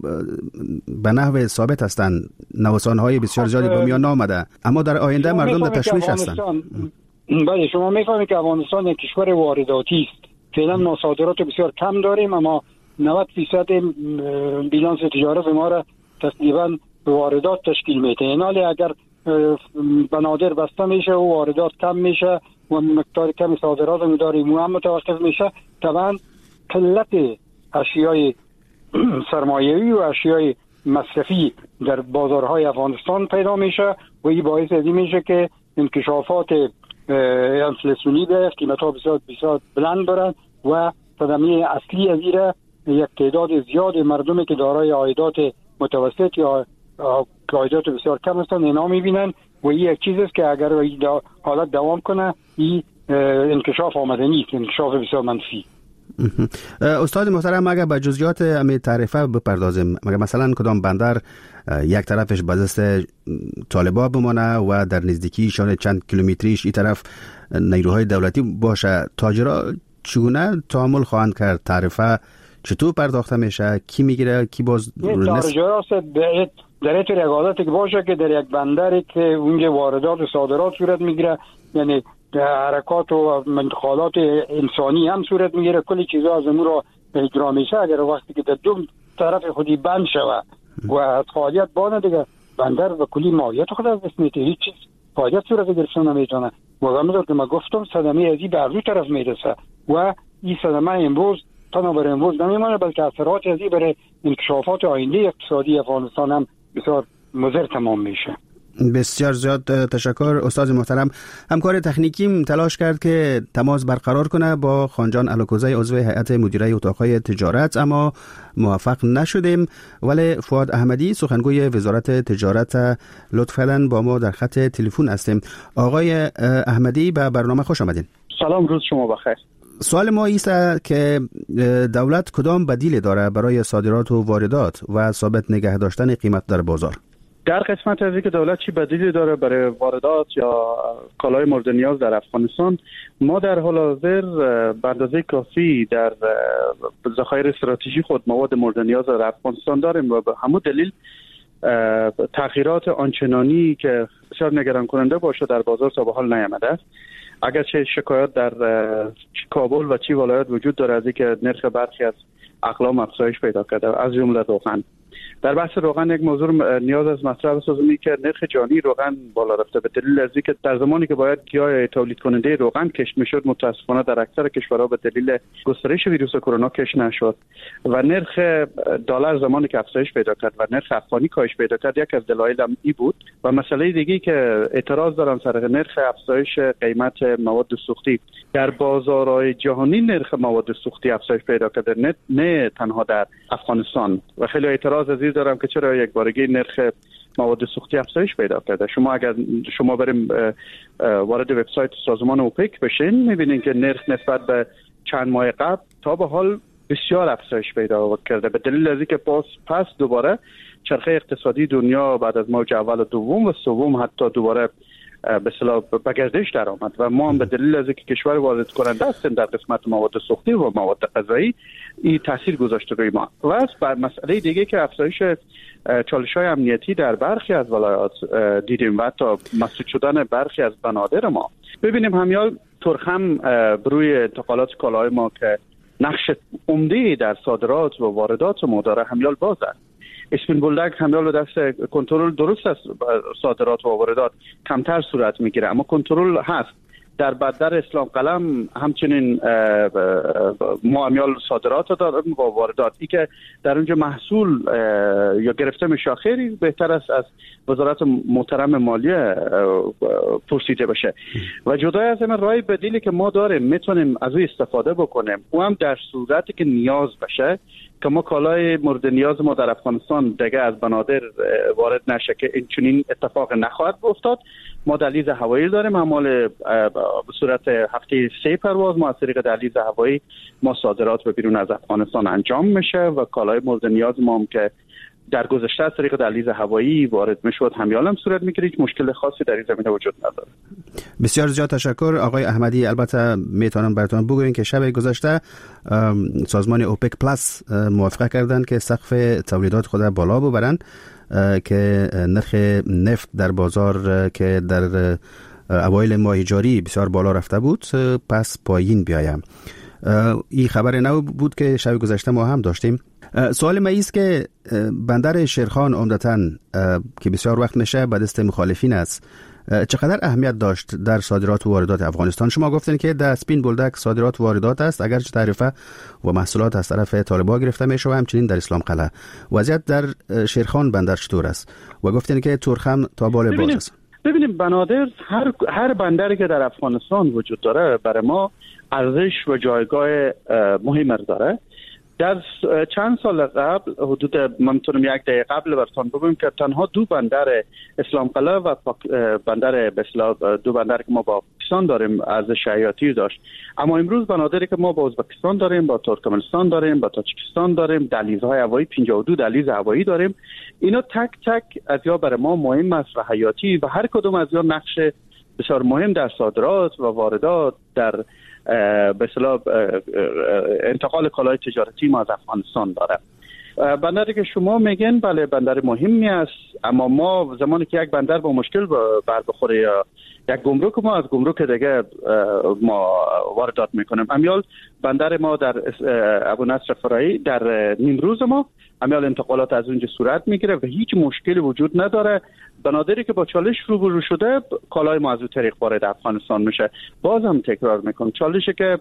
به نحو ثابت هستند، نوسان‌های بسیار زیادی به میان آمده، اما در آینده مردم در تشویش هستند. بله، شما میفهمید که افغانستان یک کشور وارداتی است. فعلا ما صادرات بسیار کم داریم، اما 90% بیلانس تجارت ما را تقریبا به واردات تشکیل میده. اینالی اگر بنادر بسته میشه و واردات کم میشه و مقدار کم صادرات هم داریم و هم متوقف میشه، طبعا قلت اشیای سرمایه‌ای و اشیای مصرفی در بازارهای افغانستان پیدا میشه و این باعث ازی میشه که انکشافات انفلاسیونی به قیمت‌ها بسیار بلند برن و صدمه اصلی از این یک تعداد زیاد مردمی که دارای عایدات متوسط یا عایدات بسیار کم هستند اینا میبینن و این یک چیز است که اگر این حالت دوام کنه این انکشاف آمده نیست، انکشاف بسیار منفی. استاد محترم، اگر به جزئیات امی تعرفه بپردازیم، مگر مثلا کدام بندر یک طرفش به دست طالبا بمانه و در نزدیکیشان چند کیلومتریش این طرف نیروهای دولتی باشه، تاجرها چگونه تعامل خواهند کرد؟ تعرفه چطور پرداخته میشه؟ کی میگیره؟ کی باز تاجرها در این حالتی که باشه که در یک بندری که اونجا واردات و صادرات صورت میگیره، یعنی حرکات و انتقالات انسانی هم صورت میگیره، کلی چیزا از امور را اجرا میشه. اگر وقتی که در دو طرف خودی بند شوه و از فعالیت بانه دیگه بندر و کلی مالیات خود از دست میده، هیچ چیز فعالیت صورت گرفتن نمیتونه. و همونطور که ما گفتم صدمه ازی به دو طرف میرسه و این صدمه امروز تنها برای امروز نمیمونه بلکه اثرات ازی برای انکشافات آینده اقتصادی افغانستان هم بسیار مضر تمام میشه. بسیار زیاد تشکر استاد محترم. همکار تکنیکیم تلاش کرد که تماس برقرار کنه با خانجان الوکوزی عضو هیئت مدیره اتاقهای تجارت، اما موفق نشدیم. ولی فؤاد احمدی سخنگوی وزارت تجارت لطف کردن با ما در خط تلفن هستیم. آقای احمدی به برنامه خوش آمدین. سلام، روز شما بخیر. سوال ما ایست که دولت کدام بدیل داره برای صادرات و واردات و ثابت نگه داشتن قیمت در بازار؟ در قسمت از اینکه دولت چی بدیلی داره برای واردات یا کالای مورد نیاز در افغانستان، ما در حال حاضر به اندازه کافی در ذخایر استراتژی خود مواد مورد نیاز در افغانستان داریم و به همون دلیل تغییرات آنچنانی که بسیار نگران کننده باشه در بازار تا به حال نیامده است. اگرچه شکایات در کابل و چی ولایت وجود داره از اینکه نرخ برخی از اقلام افزایش پیدا کرده از جمله روغن، در بحث روغن یک موضوع نیاز از مطرح بسازیم که نرخ جانی روغن بالا رفته به دلیل از اینکه در زمانی که باید گیاه تولید کننده روغن کشت میشد متاسفانه در اکثر کشورها به دلیل گسترش ویروس کرونا کشت نشد و نرخ دلار زمانی که افزایش پیدا کرد و نرخ افغانی کاهش پیدا کرد، یک از دلایل هم این بود. و مسئله دیگه که اعتراض دارن سر نرخ افزایش قیمت مواد سوختی در بازارهای جهانی، نرخ مواد سوختی افزایش پیدا کرده، نه تنها در افغانستان. و خیلی اعتراض از این دارم که چرا یک بارگی نرخ مواد سوختی افزایش پیدا کرده. اگر شما بریم وارد وبسایت سازمان اوپک بشین، میبینین که نرخ نسبت به چند ماه قبل تا به حال بسیار افزایش پیدا کرده، به دلیل از اینکه پس دوباره چرخه اقتصادی دنیا بعد از موج اول و دوم و سوم حتی دوباره به اصطلاح به گردش در آمد و ما هم به دلیل از اینکه کشور وارد کننده هستیم در قسمت مواد سوختی و مواد غذایی، این تاثیر گذاشته روی ما. و بر مسئله دیگه که افزایش چالش‌های امنیتی در برخی از ولایات دیدیم و حتی مسدود شدن برخی از بنادر ما. ببینیم همیال ترخم بروی انتقالات کالای ما که نقش عمده در صادرات و واردات ما داره همیال باز است. اسپین بولدک همیال دست کنترل درست است، صادرات و واردات کمتر صورت میگیره اما کنترل هست. در بندر اسلام قلم همچنین ما همیال صادرات داریم و واردات. ای که در اونجا محصول یا گرفته میشه خیلی بهتر است از وزارت محترم مالیه پرسیده بشه. و جدای از این راه بدیلی که ما داریم میتونیم از او استفاده بکنیم، او هم در صورتی که نیاز بشه که ما کالای مورد نیاز ما در افغانستان دیگه از بنادر وارد نشه که این چنین اتفاق نخواهد افتاد. ما دهلیز هوایی داریم، اعمال به صورت هفته 3 پرواز ما از طریق دهلیز هوایی ما صادرات به بیرون از افغانستان انجام میشه و کالای مورد نیاز ما هم که در گذشته از طریق دهلیز هوایی وارد میشد همیال هم صورت میگیره. هیچ مشکل خاصی در این زمینه وجود نداره. بسیار زیاد تشکر آقای احمدی. البته میتونم براتون بگویم که شب گذشته سازمان اوپک پلاس موافقه کردند که سقف تولیدات خود بالا ببرند که نرخ نفت در بازار که در اوایل ماه جاری بسیار بالا رفته بود پس پایین بیایم. این خبر نو بود که شب گذشته ما هم داشتیم. سوال ما است که بندر شیرخان عمدتاً که بسیار وقت میشه به دست مخالفین است، چقدر اهمیت داشت در صادرات و واردات افغانستان؟ شما گفتین که در اسپین بولدک صادرات و واردات است، اگرچه تعرفه و محصولات از طرف طالبان گرفته میشه و همچنین در اسلام قلعه. وضعیت در شیرخان بندر چطور است؟ و گفتین که ترخم تا بال باز است. ببینیم بنادر هر بندری که در افغانستان وجود داره برای ما ارزش و جایگاه مهمی داره. در چند سال قبل، حدود من میتونم 1 دقیقه قبل براتون بگم که تنها 2 بندر اسلام قلعه و بندر دو بندر که ما با پاکستان داریم ارزش حیاتی داشت. اما امروز بنادری که ما با ازبکستان داریم، با ترکمنستان داریم، با تاجیکستان داریم، دهلیزهای هوایی 52 دهلیز هوایی داریم. اینا تک تک از یا برای ما مهم است و حیاتی و هر کدوم از یا نقش بسیار مهم در صادرات و واردات در به اصطلاح انتقال کالای تجارتی ما از افغانستان داره. بندری که شما میگن بله بندر مهمی است، اما ما زمانی که یک بندر با مشکل بر بخوره یا یک گمرک ما از گمرک دیگه ما واردات میکنیم. امیال بندر ما در ابو نصر فرایی در نیمروز ما امیال انتقالات از اونجا صورت میگیره و هیچ مشکلی وجود نداره. بنادری که با چالش روبرو شده کالای ما از اون طریق وارد افغانستان میشه. باز هم تکرار میکنم چالشی که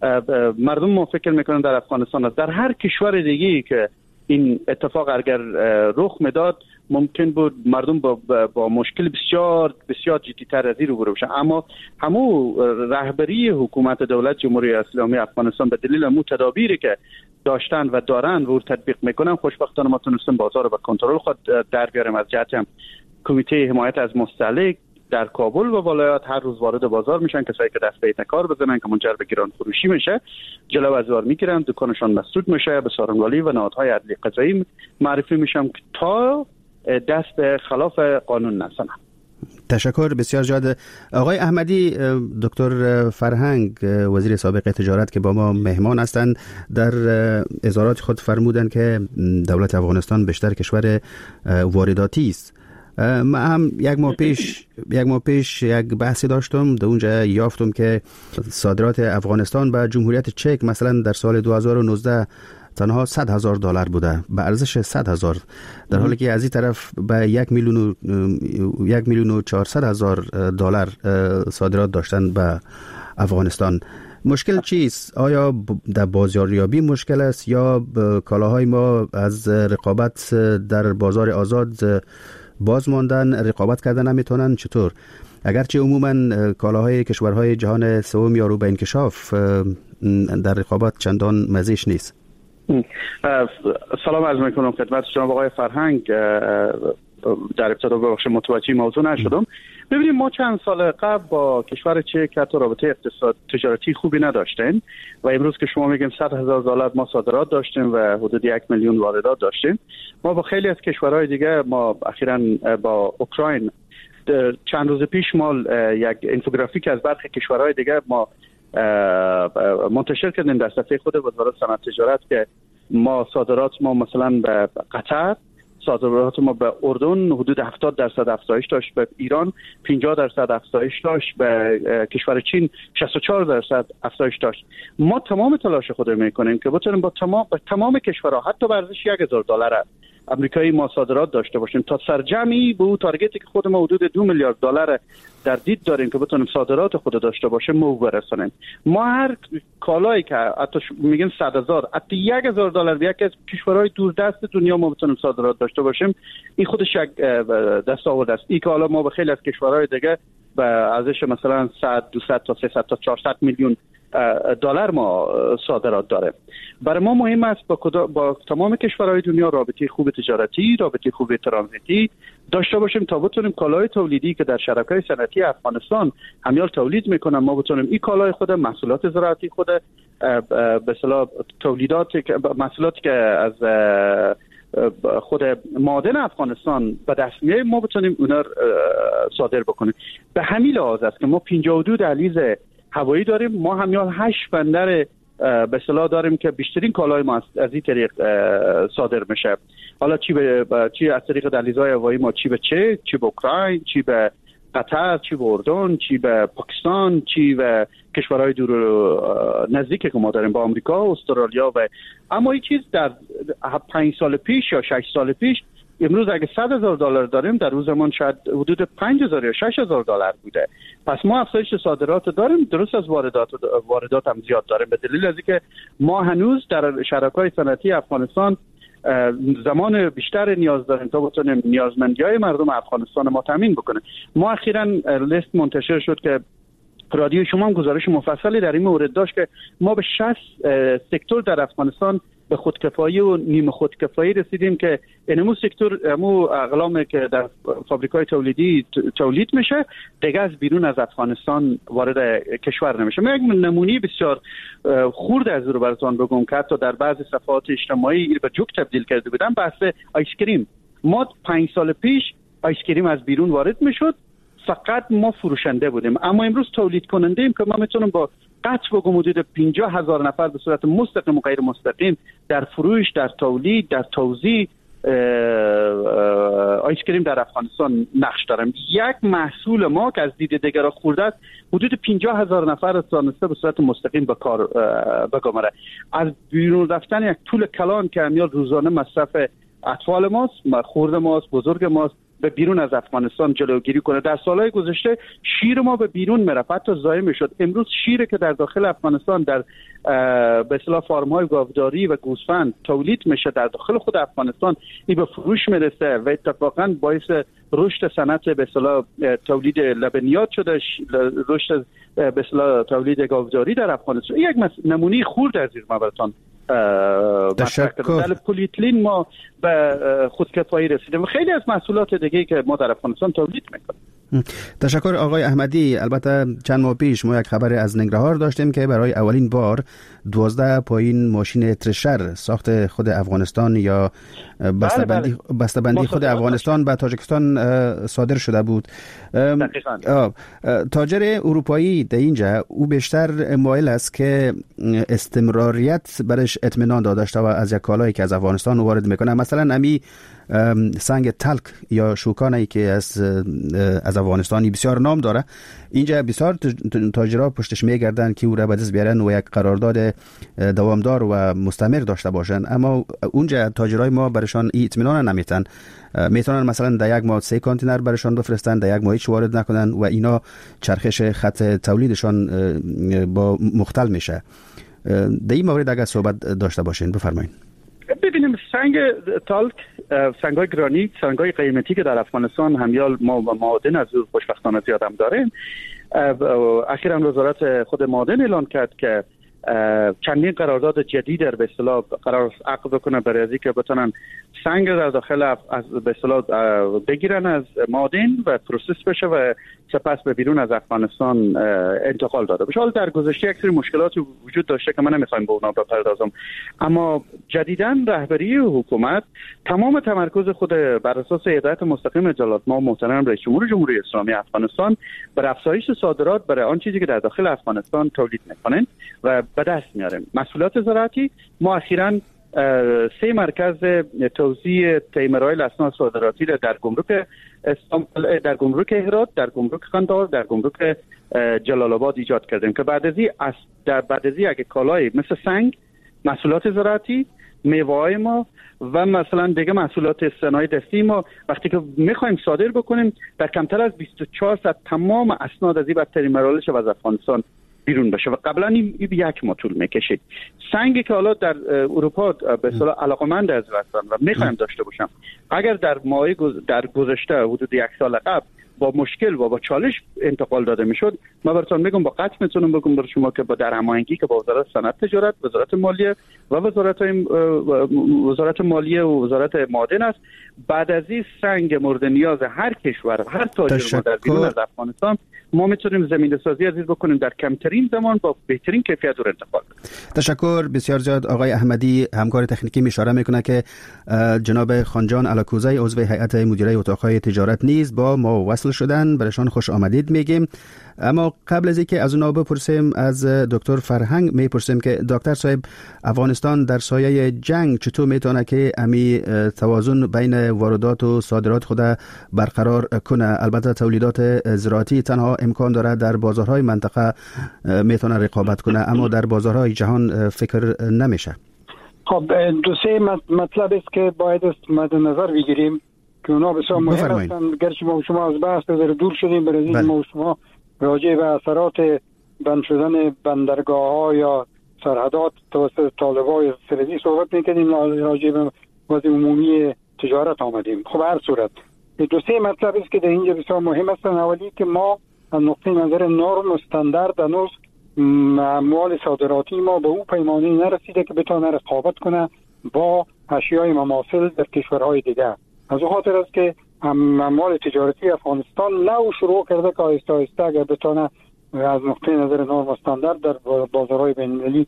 مردم ما فکر میکنن در افغانستان است، در هر کشور دیگه‌ای که این اتفاق اگر رخ میداد ممکن بود مردم با مشکل بسیار بسیار جدی‌تر از این روبرو بشن. اما همون رهبری حکومت دولت جمهوری اسلامی افغانستان به دلیل همون تدابیری که داشتن و دارن و تطبیق میکنن خوشبختانه ما تونستیم بازار رو به کنترل خود در بیاریم. از جهت هم کمیته حمایت از مستهلک در کابل و ولایات هر روز وارد بازار میشن، کسایی که دست به کار بزنن که منجر به گران فروشی میشه جلو از بازار میگیرن، دکانشان مسدود میشه، به سارنوالی و نهادهای عدلی قضایی معرفی میشن تا دست به خلاف قانون نزنن. تشکر بسیار زیاد. آقای احمدی، دکتر فرهنگ وزیر سابق تجارت که با ما مهمان هستند در اظهارات خود فرمودند که دولت افغانستان بیشتر کشور وارداتی است. من هم یک ماه پیش یک بحثی داشتم، در اونجا یافتم که صادرات افغانستان به جمهوریت چک مثلا در سال 2019 تنها $100,000 بوده، به ارزش 100,000، در حالی که از این طرف به 1,400,000 صادرات داشتن به افغانستان. مشکل چیست؟ آیا در بازاریابی مشکل است یا کالاهای ما از رقابت در بازار آزاد باز ماندن، رقابت کردن نمیتونن؟ چطور؟ اگرچه عموما کالاهای کشورهای جهان سوم یا رو به انکشاف در رقابت چندان مزیش نیست. سلام عرض میکنم خدمت جناب آقای فرهنگ. در ابتدا ببخشید متوجه موضوع نشدم. ببینید ما چند سال قبل با کشور چک حتی رابطه اقتصاد تجارتی خوبی نداشتیم و امروز که شما میگیم $100,000 ما صادرات داشتیم و حدود 1 میلیون واردات داشتیم. ما با خیلی از کشورهای دیگه، ما اخیراً با اوکراین چند روز پیش ما یک اینفوگرافیک از برخی کشورهای دیگه ما منتشر کردیم در صفحه خود وزارت صنعت تجارت که ما صادرات ما مثلا به قطر، صادرات ما به اردن حدود 70% افزایش داشت، به ایران 50% افزایش داشت، به کشور چین 64% افزایش داشت. ما تمام تلاش خود میکنیم که بتونیم با تمام کشورها حتی به ارزش $1,000 امریکایی ما صادرات داشته باشیم تا سرجمی به اون تارگتی که خود ما حدود $2 میلیارد در دید داریم که بتونیم صادرات خود داشته باشیم ما برسونیم. ما هر کالایی که حتی میگن 100,000 حتی $1,000 به یکی از کشورهای دوردست دنیا ما بتونیم صادرات داشته باشیم، این خودش یک دستاورد است. این که حالا ما به خیلی از کشورهای دیگه به ارزش مثلا 100 200 تا 300 تا 400 میلیون $، ما صادرات داره. برای ما مهم است با تمام کشورهای دنیا رابطه خوب تجارتی، رابطه خوب ترانزیتی داشته باشیم تا بتونیم کالای تولیدی که در شرکای صنعتی افغانستان همیال تولید میکنن ما بتونیم این کالای خود، محصولات زراعتی خود، به اصطلاح محصولاتی که از خود معادن افغانستان به دست میاد ما بتونیم اونا صادر بکنیم. به همین لحاظ است که ما 52 دهلیز هوایی داریم. ما همیال 8 بندر به اصطلاح داریم که بیشترین کالای ما از این طریق صادر میشه. حالا چی از طریق دهلیزهای هوایی ما، چی به چک، چی به اوکراین، چی به قطر، چی به اردن، چی به پاکستان، چی به کشورهای دور نزدیک که ما داریم با آمریکا، استرالیا. و اما این چیز در 5 سال پیش یا 6 سال پیش، امروز اگه $100,000 داریم در روز زمان شاید حدود $5,000 یا $6,000 بوده. پس ما افزایش صادرات داریم، درست از واردات هم زیاد داریم، به دلیل از اینکه ما هنوز در شرکای صنعتی افغانستان زمان بیشتر نیاز داریم تا بتونیم نیازمندی‌های مردم افغانستان ما تامین بکنیم. ما اخیراً لیست منتشر شد که رادیو شما هم گزارش مفصلی در این مورد داشت که ما به 60 سکتور در افغانستان به خودکفایی و نیمه خودکفایی رسیدیم که اینمو سکتور همو اقلامی که در فابریکای تولیدی تولید میشه دیگه از بیرون از افغانستان وارد کشور نمیشه. من یک نمونه بسیار خرد از رو براتون بگم که حتی در بعضی صفحات اجتماعی به جوک تبدیل کرده بودن، بحث آیس کریم. ما 5 سال پیش آیس کریم از بیرون وارد میشد، فقط ما فروشنده بودیم، اما امروز تولید کننده ایم که ما میتونیم با قطع بگم حدود 50,000 نفر به صورت مستقیم و غیر مستقیم در فروش، در تولید، در توزیع آیس کریم در افغانستان نقش داریم. یک محصول ما که از دید دیگر خورده است حدود 50,000 نفر تونسته به صورت مستقیم به کار بگماره. از بیرون رفتن یک طول کلان که همیال روزانه مصرف اطفال ماست، خورد ماست، بزرگ ماست، به بیرون از افغانستان جلوگیری کنه. در سالهای گذشته شیر ما به بیرون میرفت، حتی ضایع میشد. امروز شیر که در داخل افغانستان در به اصطلاح فارم‌های گاوداری و گوسفند تولید میشه در داخل خود افغانستان، این به فروش میرسه و اتفاقا باعث رشد صنعت به اصطلاح تولید لبنیات شده، رشد به اصطلاح تولید گاوداری در افغانستان. یک نمونه خرد از این براتون تشکر. در پلیتلین ما به خودکفایی رسیدیم و خیلی از محصولات دیگه که ما در افغانستان تولید میکنیم. تشکر آقای احمدی. البته چند ماه پیش ما یک خبر از ننگرهار داشتیم که برای اولین بار 12 پایین ماشین ترشر ساخت خود افغانستان یا بسته‌بندی خود افغانستان به تاجیکستان صادر شده بود. تاجر اروپایی در اینجا او بیشتر مایل است که استمراریت برش اطمینان داشته و از یک کالایی که از افغانستان وارد میکنه، مثلا امی سنگ تلک یا شوکانی که از افغانستانی بسیار نام داره. اینجا بسیار تاجرها پشتش میگردن که او را به دست بیارن و یک قرارداد دوامدار و مستمر داشته باشن، اما اونجا تاجرای ما برشان اطمینان نمیتن. میتونن مثلا در یک ماه 3 کانتینر برشان بفرستن، در یک ماه هیچ وارد نکنن و اینا چرخش خط تولیدشان با مختل میشه. در این مورد اگر صحبت داشته باشین بفرمایید. ببینیم سنگ تالک، سنگ‌های گرانیت، سنگ‌های قیمتی که در افغانستان همیال ما و معادن از خوشبختانه زیاد هم داریم. اخیراً وزارت خود معادن اعلان کرد که چندین قرارداد جدید به اصطلاح قرار عقد بکنه برای از اینکه بتونن سنگ در داخل از به اصطلاح بگیرن از معادن و پروسس بشه و سپس به بیرون از افغانستان انتقال داده بشه. حالا در گذشته یک سری مشکلاتی وجود داشته که من نمیخوایم به اونا بپردازم، اما جدیداً رهبری حکومت تمام تمرکز خود بر اساس هدایت مستقیم جلالت مآب محترم رئیس جمهور جمهوری اسلامی افغانستان بر افزایش صادرات برای آن چیزی که در داخل افغانستان تولید میکنن و به دست میاریم. محصولات زراعتی ما اخیراً 3 مرکز توزیع تیمرایل اسناد صادراتی را در گمرک استانبول، در گمرک هرات، در گمرک قندهار، در گمرک جلال آباد ایجاد کردیم که بعد از اگه کالای مثل سنگ، محصولات زراعتی، میوه‌های ما و مثلا دیگه محصولات صنایع دستی ما وقتی که میخوایم صادر بکنیم در کمتر از 24 ساعت تمام اسناد از این بدترین مراحلش از افغانستان بیرون بشه و قبلا این 1 ماه طول میکشید. سنگی که حالا در اروپا به اصطلاح علاقمند از هستن و میخوایم داشته باشم، اگر در گذشته حدود 1 سال قبل با مشکل و با چالش انتقال داده میشد، من براتون میگم با قطع میتونم بگم برای شما که با در هماهنگی که با وزارت صنعت تجارت، وزارت مالیه و وزارت مالیه و وزارت معادن است، بعد از این سنگ مورد نیاز هر کشور و هر تاجر ما در بیرون از افغانستان ما میتونیم زمینه سازی عزیز بکنیم در کمترین زمان با بهترین کیفیت و انتقال. تشکر بسیار زیاد. آقای احمدی همکار تکنیکی اشاره میکنه که جناب خانجان الکوزی عضو هیئت مدیره اتاقهای تجارت نیز با ما وصل شدن، برایشان خوش آمدید میگیم. اما قبل از اینکه از اونا بپرسیم از دکتر فرهنگ میپرسیم که دکتر صاحب، افغانستان در سایه جنگ چطور میتونه که امی توازن بین واردات و صادرات خود برقرار کنه؟ البته تولیدات زراعتی تنها امکان داره در بازارهای منطقه میتونه رقابت کنه، اما در بازارهای جهان فکر نمیشه. خب 2-3 مطلب است که باید مد نظر بگیریم که اونا بسیار مهم هستند. گرچه ما شما از بحث دور شدیم، برای این ما شما راجع به اثرات بند شدن بندرگاه‌ها یا سرحدات توسط طالبای فردی صحبت می‌کردیم، راجع به وضع عمومی تجارت آمدیم. خب هر صورت 2-3 مطلب است که در اینجا بسیار مهم است. اولی که ما از نقطه نظر نرم و استاندارد هنوز اموال صادراتی ما به اون پیمانه نرسیده که بتونه رقابت کنه با اشیای مماثل در کشورهای دیگه. از اون خاطر است که اموال تجارتی افغانستان نو شروع کرده که آهسته آهسته اگر بتونه از نقطه نظر نرم و استاندارد در بازارهای بین‌المللی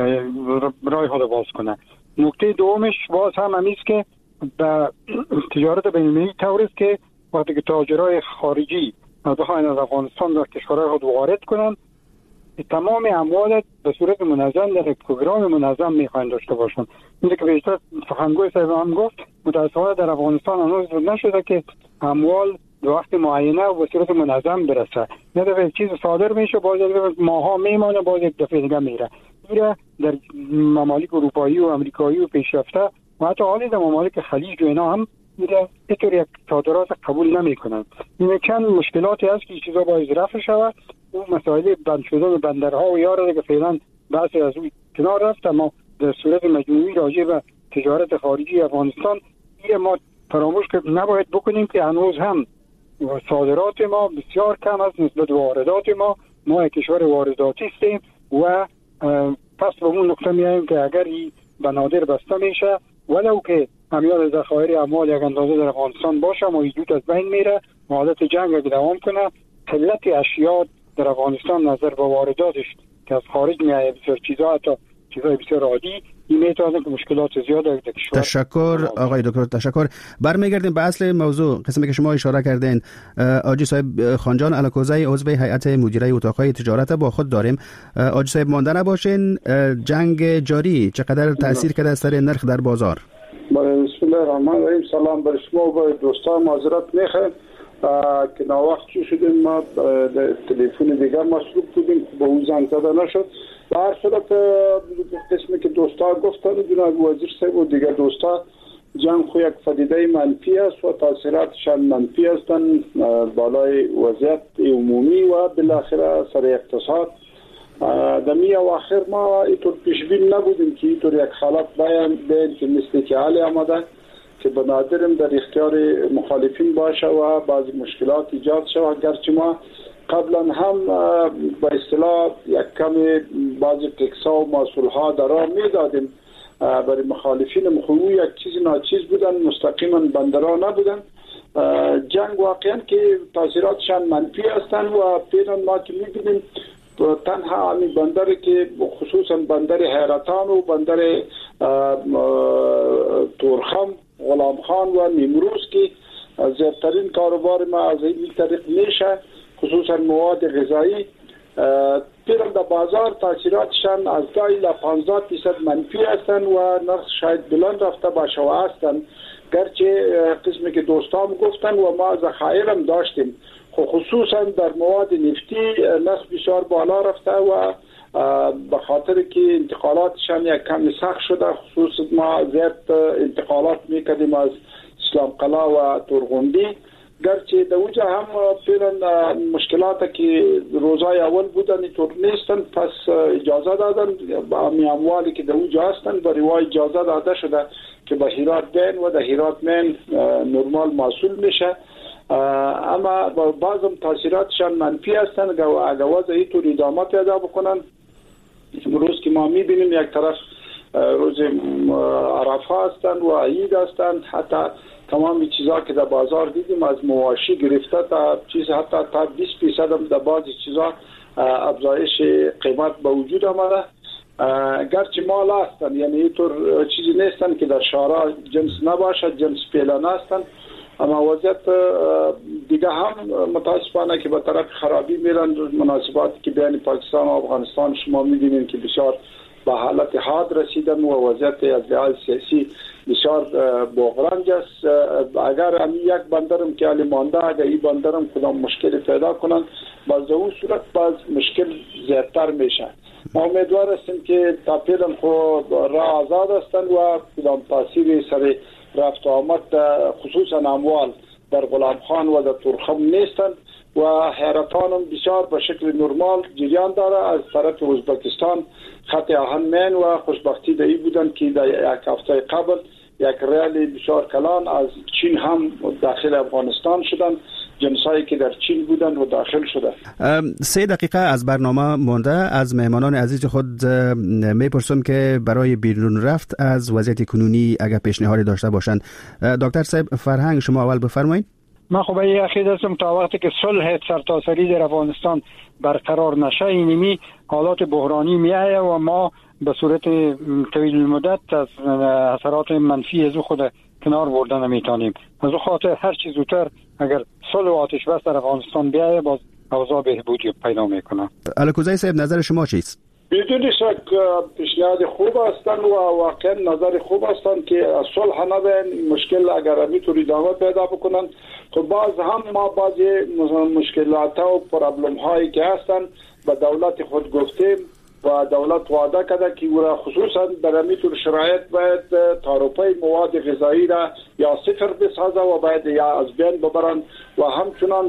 راه خود باز کنه. نکته دومش باز هم است که به تجارت بین‌المللی طور است که وقتی که تاجرای خارجی بخواین از افغانستان در کشورهای خود وارد کنن، تمام اموال به صورت منظم در پروگرام منظم میخواین داشته باشن. اینجا که بیشتر سخنگوی صاحب هم گفت، متاسفانه در افغانستان هنوز نشده که اموال به وقت معینه و به صورت منظم برسه. یه دفعه چیز صادر میشه، باز یک دفعه ماها میمانه، باز یک دفعه دیگه میره. میره در ممالک اروپایی و امریکایی و پیشرفته و حتی حالی در ممالک خلیج و اینا هم میره اینطور یک صادرات قبول نمیکنن. این چند مشکلاتی هست که چیزا باید رفع شود. اون مسائل بند شدن بندرها و یاره که فعلا بحث از اون کنار رفت، اما در صورت مجموعی راجع به تجارت خارجی افغانستان ما فراموش نباید بکنیم که هنوز هم صادرات ما بسیار کم است نسبت به واردات ما. ما یک کشور وارداتی هستیم و پس به اون نقطه میایم که اگر این بنادر بسته میشه، ولو که امیال ذخایر اموال یک اندازه در افغانستان باشه و ایجود از بین میره و حالت جنگ اگه دوام کنه، قلت اشیا در افغانستان نظر به وارداتش که از خارج میایه بسیار چیزا، حتی چیزای بسیار عادی، این میتونه که مشکلات زیاد در کشور. تشکر آقای دکتر، تشکر. برمیگردیم به اصل موضوع، قسمی که شما اشاره کردین. آجی صاحب خانجان الکوزی عضو هیئت مدیره اتاقهای تجارت با خود داریم. آجی صاحب مانده نباشین، جنگ جاری چقدر تاثیر کرده سر نرخ در بازار؟ بسم الله الرحمن الرحیم. سلام بر شما و دوستان. معذرت میخوایم که ناوقت شدیم، ما تلفن دیگر مصروف بودیم با اون زنگ زده نشد. به هر صورت قسمی که دوستا گفتن جناب وزیر صاحب و دیگر دوستا، جنگ خو یک پدیده منفی است و تاثیراتشان منفی هستند بالای وضعیت عمومی و بالاخره سر اقتصاد. در می اواخر ما اینطور پیش بین نبودیم که اینطور یک حالت بیان که مثل که حال آمده که بنادرم در اختیار مخالفین باشه و بعضی مشکلات ایجاد شود. گرچه ما قبلا هم با اصطلاح یک کمی بعضی تکسا و مسئولها در راه می دادیم برای مخالفین مخوی، یک چیز ناچیز بودن، مستقیما بندرها نبودن. جنگ واقعا که تاثیراتشان منفی هستند و فعلا ما که می بینیم تنها همین بندر که خصوصا بندر حیرتان و بندر تورخم، غلام خان و نیمروز که زیادترین کاروبار ما از این طریق میشه، خصوصا مواد غذایی. پیرم در بازار تاثیراتشان از 10 الی 15% منفی هستند و نرخ شاید بلند رفته باشه و هستند. گرچه قسمی که دوستان گفتن و ما ذخایر داشتیم، خصوصا در مواد نفتی نرخ بسیار بالا رفته و به خاطر که انتقالاتشان یک کمی سخت شده. خصوصا ما زیاد انتقالات میکردیم از اسلام قلعه و تورغوندی، گرچه در اوجه هم فعلا مشکلات که روزای اول بودن اینطور نیستن، پس اجازه دادن به اموالی که در اوجه هستن برای اجازه داده شده که به هیرات بین و در هیرات مین نرمال محصول میشه. اما بعضم تاثیراتشان منفی هستند. اگر وضع اینطور ادامه پیدا بکنن، روز که ما میبینیم یک طرف روز عرفه هستند و عید هستند، حتی تمام چیزا که در بازار دیدیم از مواشی گرفته تا چیز حتی تا 20% هم در بعضی چیزا افزایش قیمت به وجود آمده. گرچه مال هستند، یعنی اینطور چیزی نیستند که در شارع جنس نباشد، جنس پیلان هستند. اما وضعیت دیگه هم متاسفانه که به طرف خرابی میرن. مناسباتی که بین پاکستان و افغانستان شما می‌بینید که بسیار به حالت حاد رسیدن و وضعیت از لحاظ سیاسی بسیار بغرنج است. اگر هم یک بندرم که علی مانده، اگر این بندرم کدام مشکل پیدا کنن، باز اون صورت باز مشکل زیادتر میشه. ما امیدوار هستیم که تا پیرم خود راه آزاد هستند و کدام تاثیر سر رفت و آمد خصوصا اموال در غلام خان و در تورخم نیستند و حیرتان هم بسیار به شکل نرمال جریان داره. از طرف ازبکستان خط آهن مین و خوشبختی دایی بودن که در یک هفته قبل یک ریال بسیار کلان از چین هم داخل افغانستان شدن، جنسایی که در چین بودن و داخل شده. 3 دقیقه از برنامه مونده. از مهمانان عزیز خود میپرسم که برای بیرون رفت از وضعیت کنونی اگر پیشنهادی داشته باشند. دکتر صاحب فرهنگ، شما اول بفرمایید. من خب عقیده هستم تا وقتی که صلح سرتاسری در افغانستان برقرار نشه، اینمی حالات بحرانی میایه و ما به صورت طویل المدت از اثرات منفی از خود کنار بردن نمیتونیم. از خاطر هر چیز زودتر اگر صلح و آتش بس در افغانستان بیایه، باز اوضاع بهبودی پیدا میکنه. الکوزی صاحب، نظر شما چیست؟ بدون شک پیشنهاد خوب هستند و واقعا نظر خوب هستند که صلح نبین مشکل اگر همینطور ادامه پیدا بکنن. خب باز هم ما بعضی مشکلات و پرابلم هایی که هستند به دولت خود گفتیم و دولت وعده کرده که خصوصا در همینطور شرایط باید تعرفه مواد غذایی را یا صفر بسازه و باید یا از بین ببرن و همچنان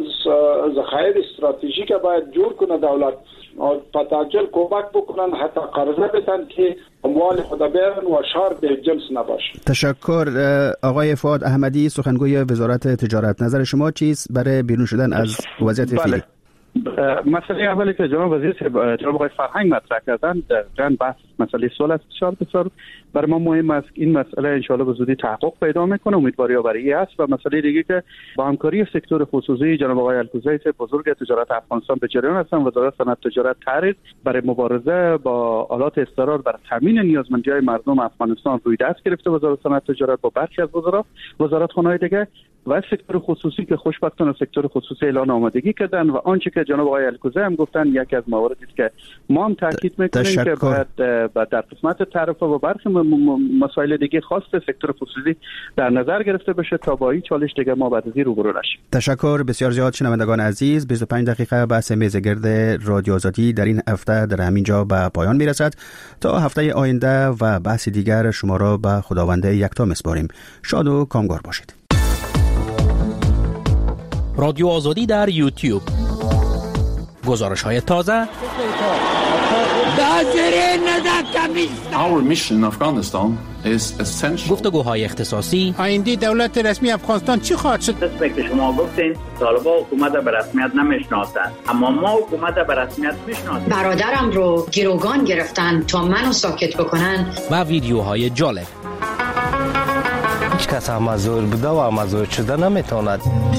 ذخایر استراتژیک باید جور کنه دولت و پتاجل کمک بکنن، حتی قرضه بدن که اموال خود بیارن و شار به جنس نباشه. تشکر. آقای فؤاد احمدی، سخنگوی وزارت تجارت، نظر شما چیست برای بیرون شدن از وضعیت فعلی؟ مسئله اولی که جناب وزیر جناب آقای فرهنگ مطرح کردن در بحث مسئله صلح است. بسیار برای ما مهم است. این مسئله ان شاء الله به زودی تحقق پیدا میکنه، امیدواری آوری است. و مسئله دیگه که با همکاری سکتور خصوصی جناب آقای الکوزی بزرگ تجارت افغانستان به جریان هستن. وزارت صنعت تجارت تحریر برای مبارزه با آلات اضطرار بر تامین نیازمندی‌های مردم افغانستان روی دست گرفته. وزارت صنعت تجارت با برخی از وزارتخانه‌های دیگه و سکتور خصوصی که خوشبختانه سکتور خصوصی اعلان آمادگی کردن و آنچه که جناب آقای الکوزی هم گفتن یکی از مواردی است که ما هم تاکید میکنیم که باید در قسمت تعرفه و برخی مسائل دیگه خاص سکتور خصوصی در نظر گرفته بشه تا با این چالش دیگه ما بعد از این روبرو نشیم. تشکر بسیار زیاد شنوندگان عزیز. 25 دقیقه بحث میز گرد رادیو آزادی در این هفته در همینجا به پایان میرسد. تا هفته آینده و بحث دیگر شما را به خداوند یکتا میسپاریم. شاد و کامگار باشید. رادیو آزادی در یوتیوب، گزارش‌های تازه، Our mission in Afghanistan is essential. گفتگوهای اختصاصی. آینده دولت رسمی افغانستان چی خواهد شد؟ قسمی که شما گفتین طالبان حکومت به رسمیت نمیشناسند، اما ما حکومت به رسمیت میشناسیم. برادرم رو گروگان گرفتن تا منو ساکت بکنن. و ویدیوهای جالب. هیچ کس مزور بوده و مزور شده نمیتواند.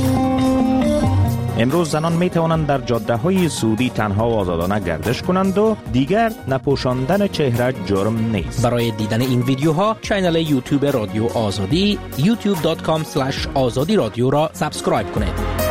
امروز زنان می توانند در جاده های سعودی تنها و آزادانه گردش کنند و دیگر نپوشاندن چهره جرم نیست. برای دیدن این ویدیوها کانال یوتیوب رادیو آزادی youtube.com/azadi radio را سابسکرایب کنید.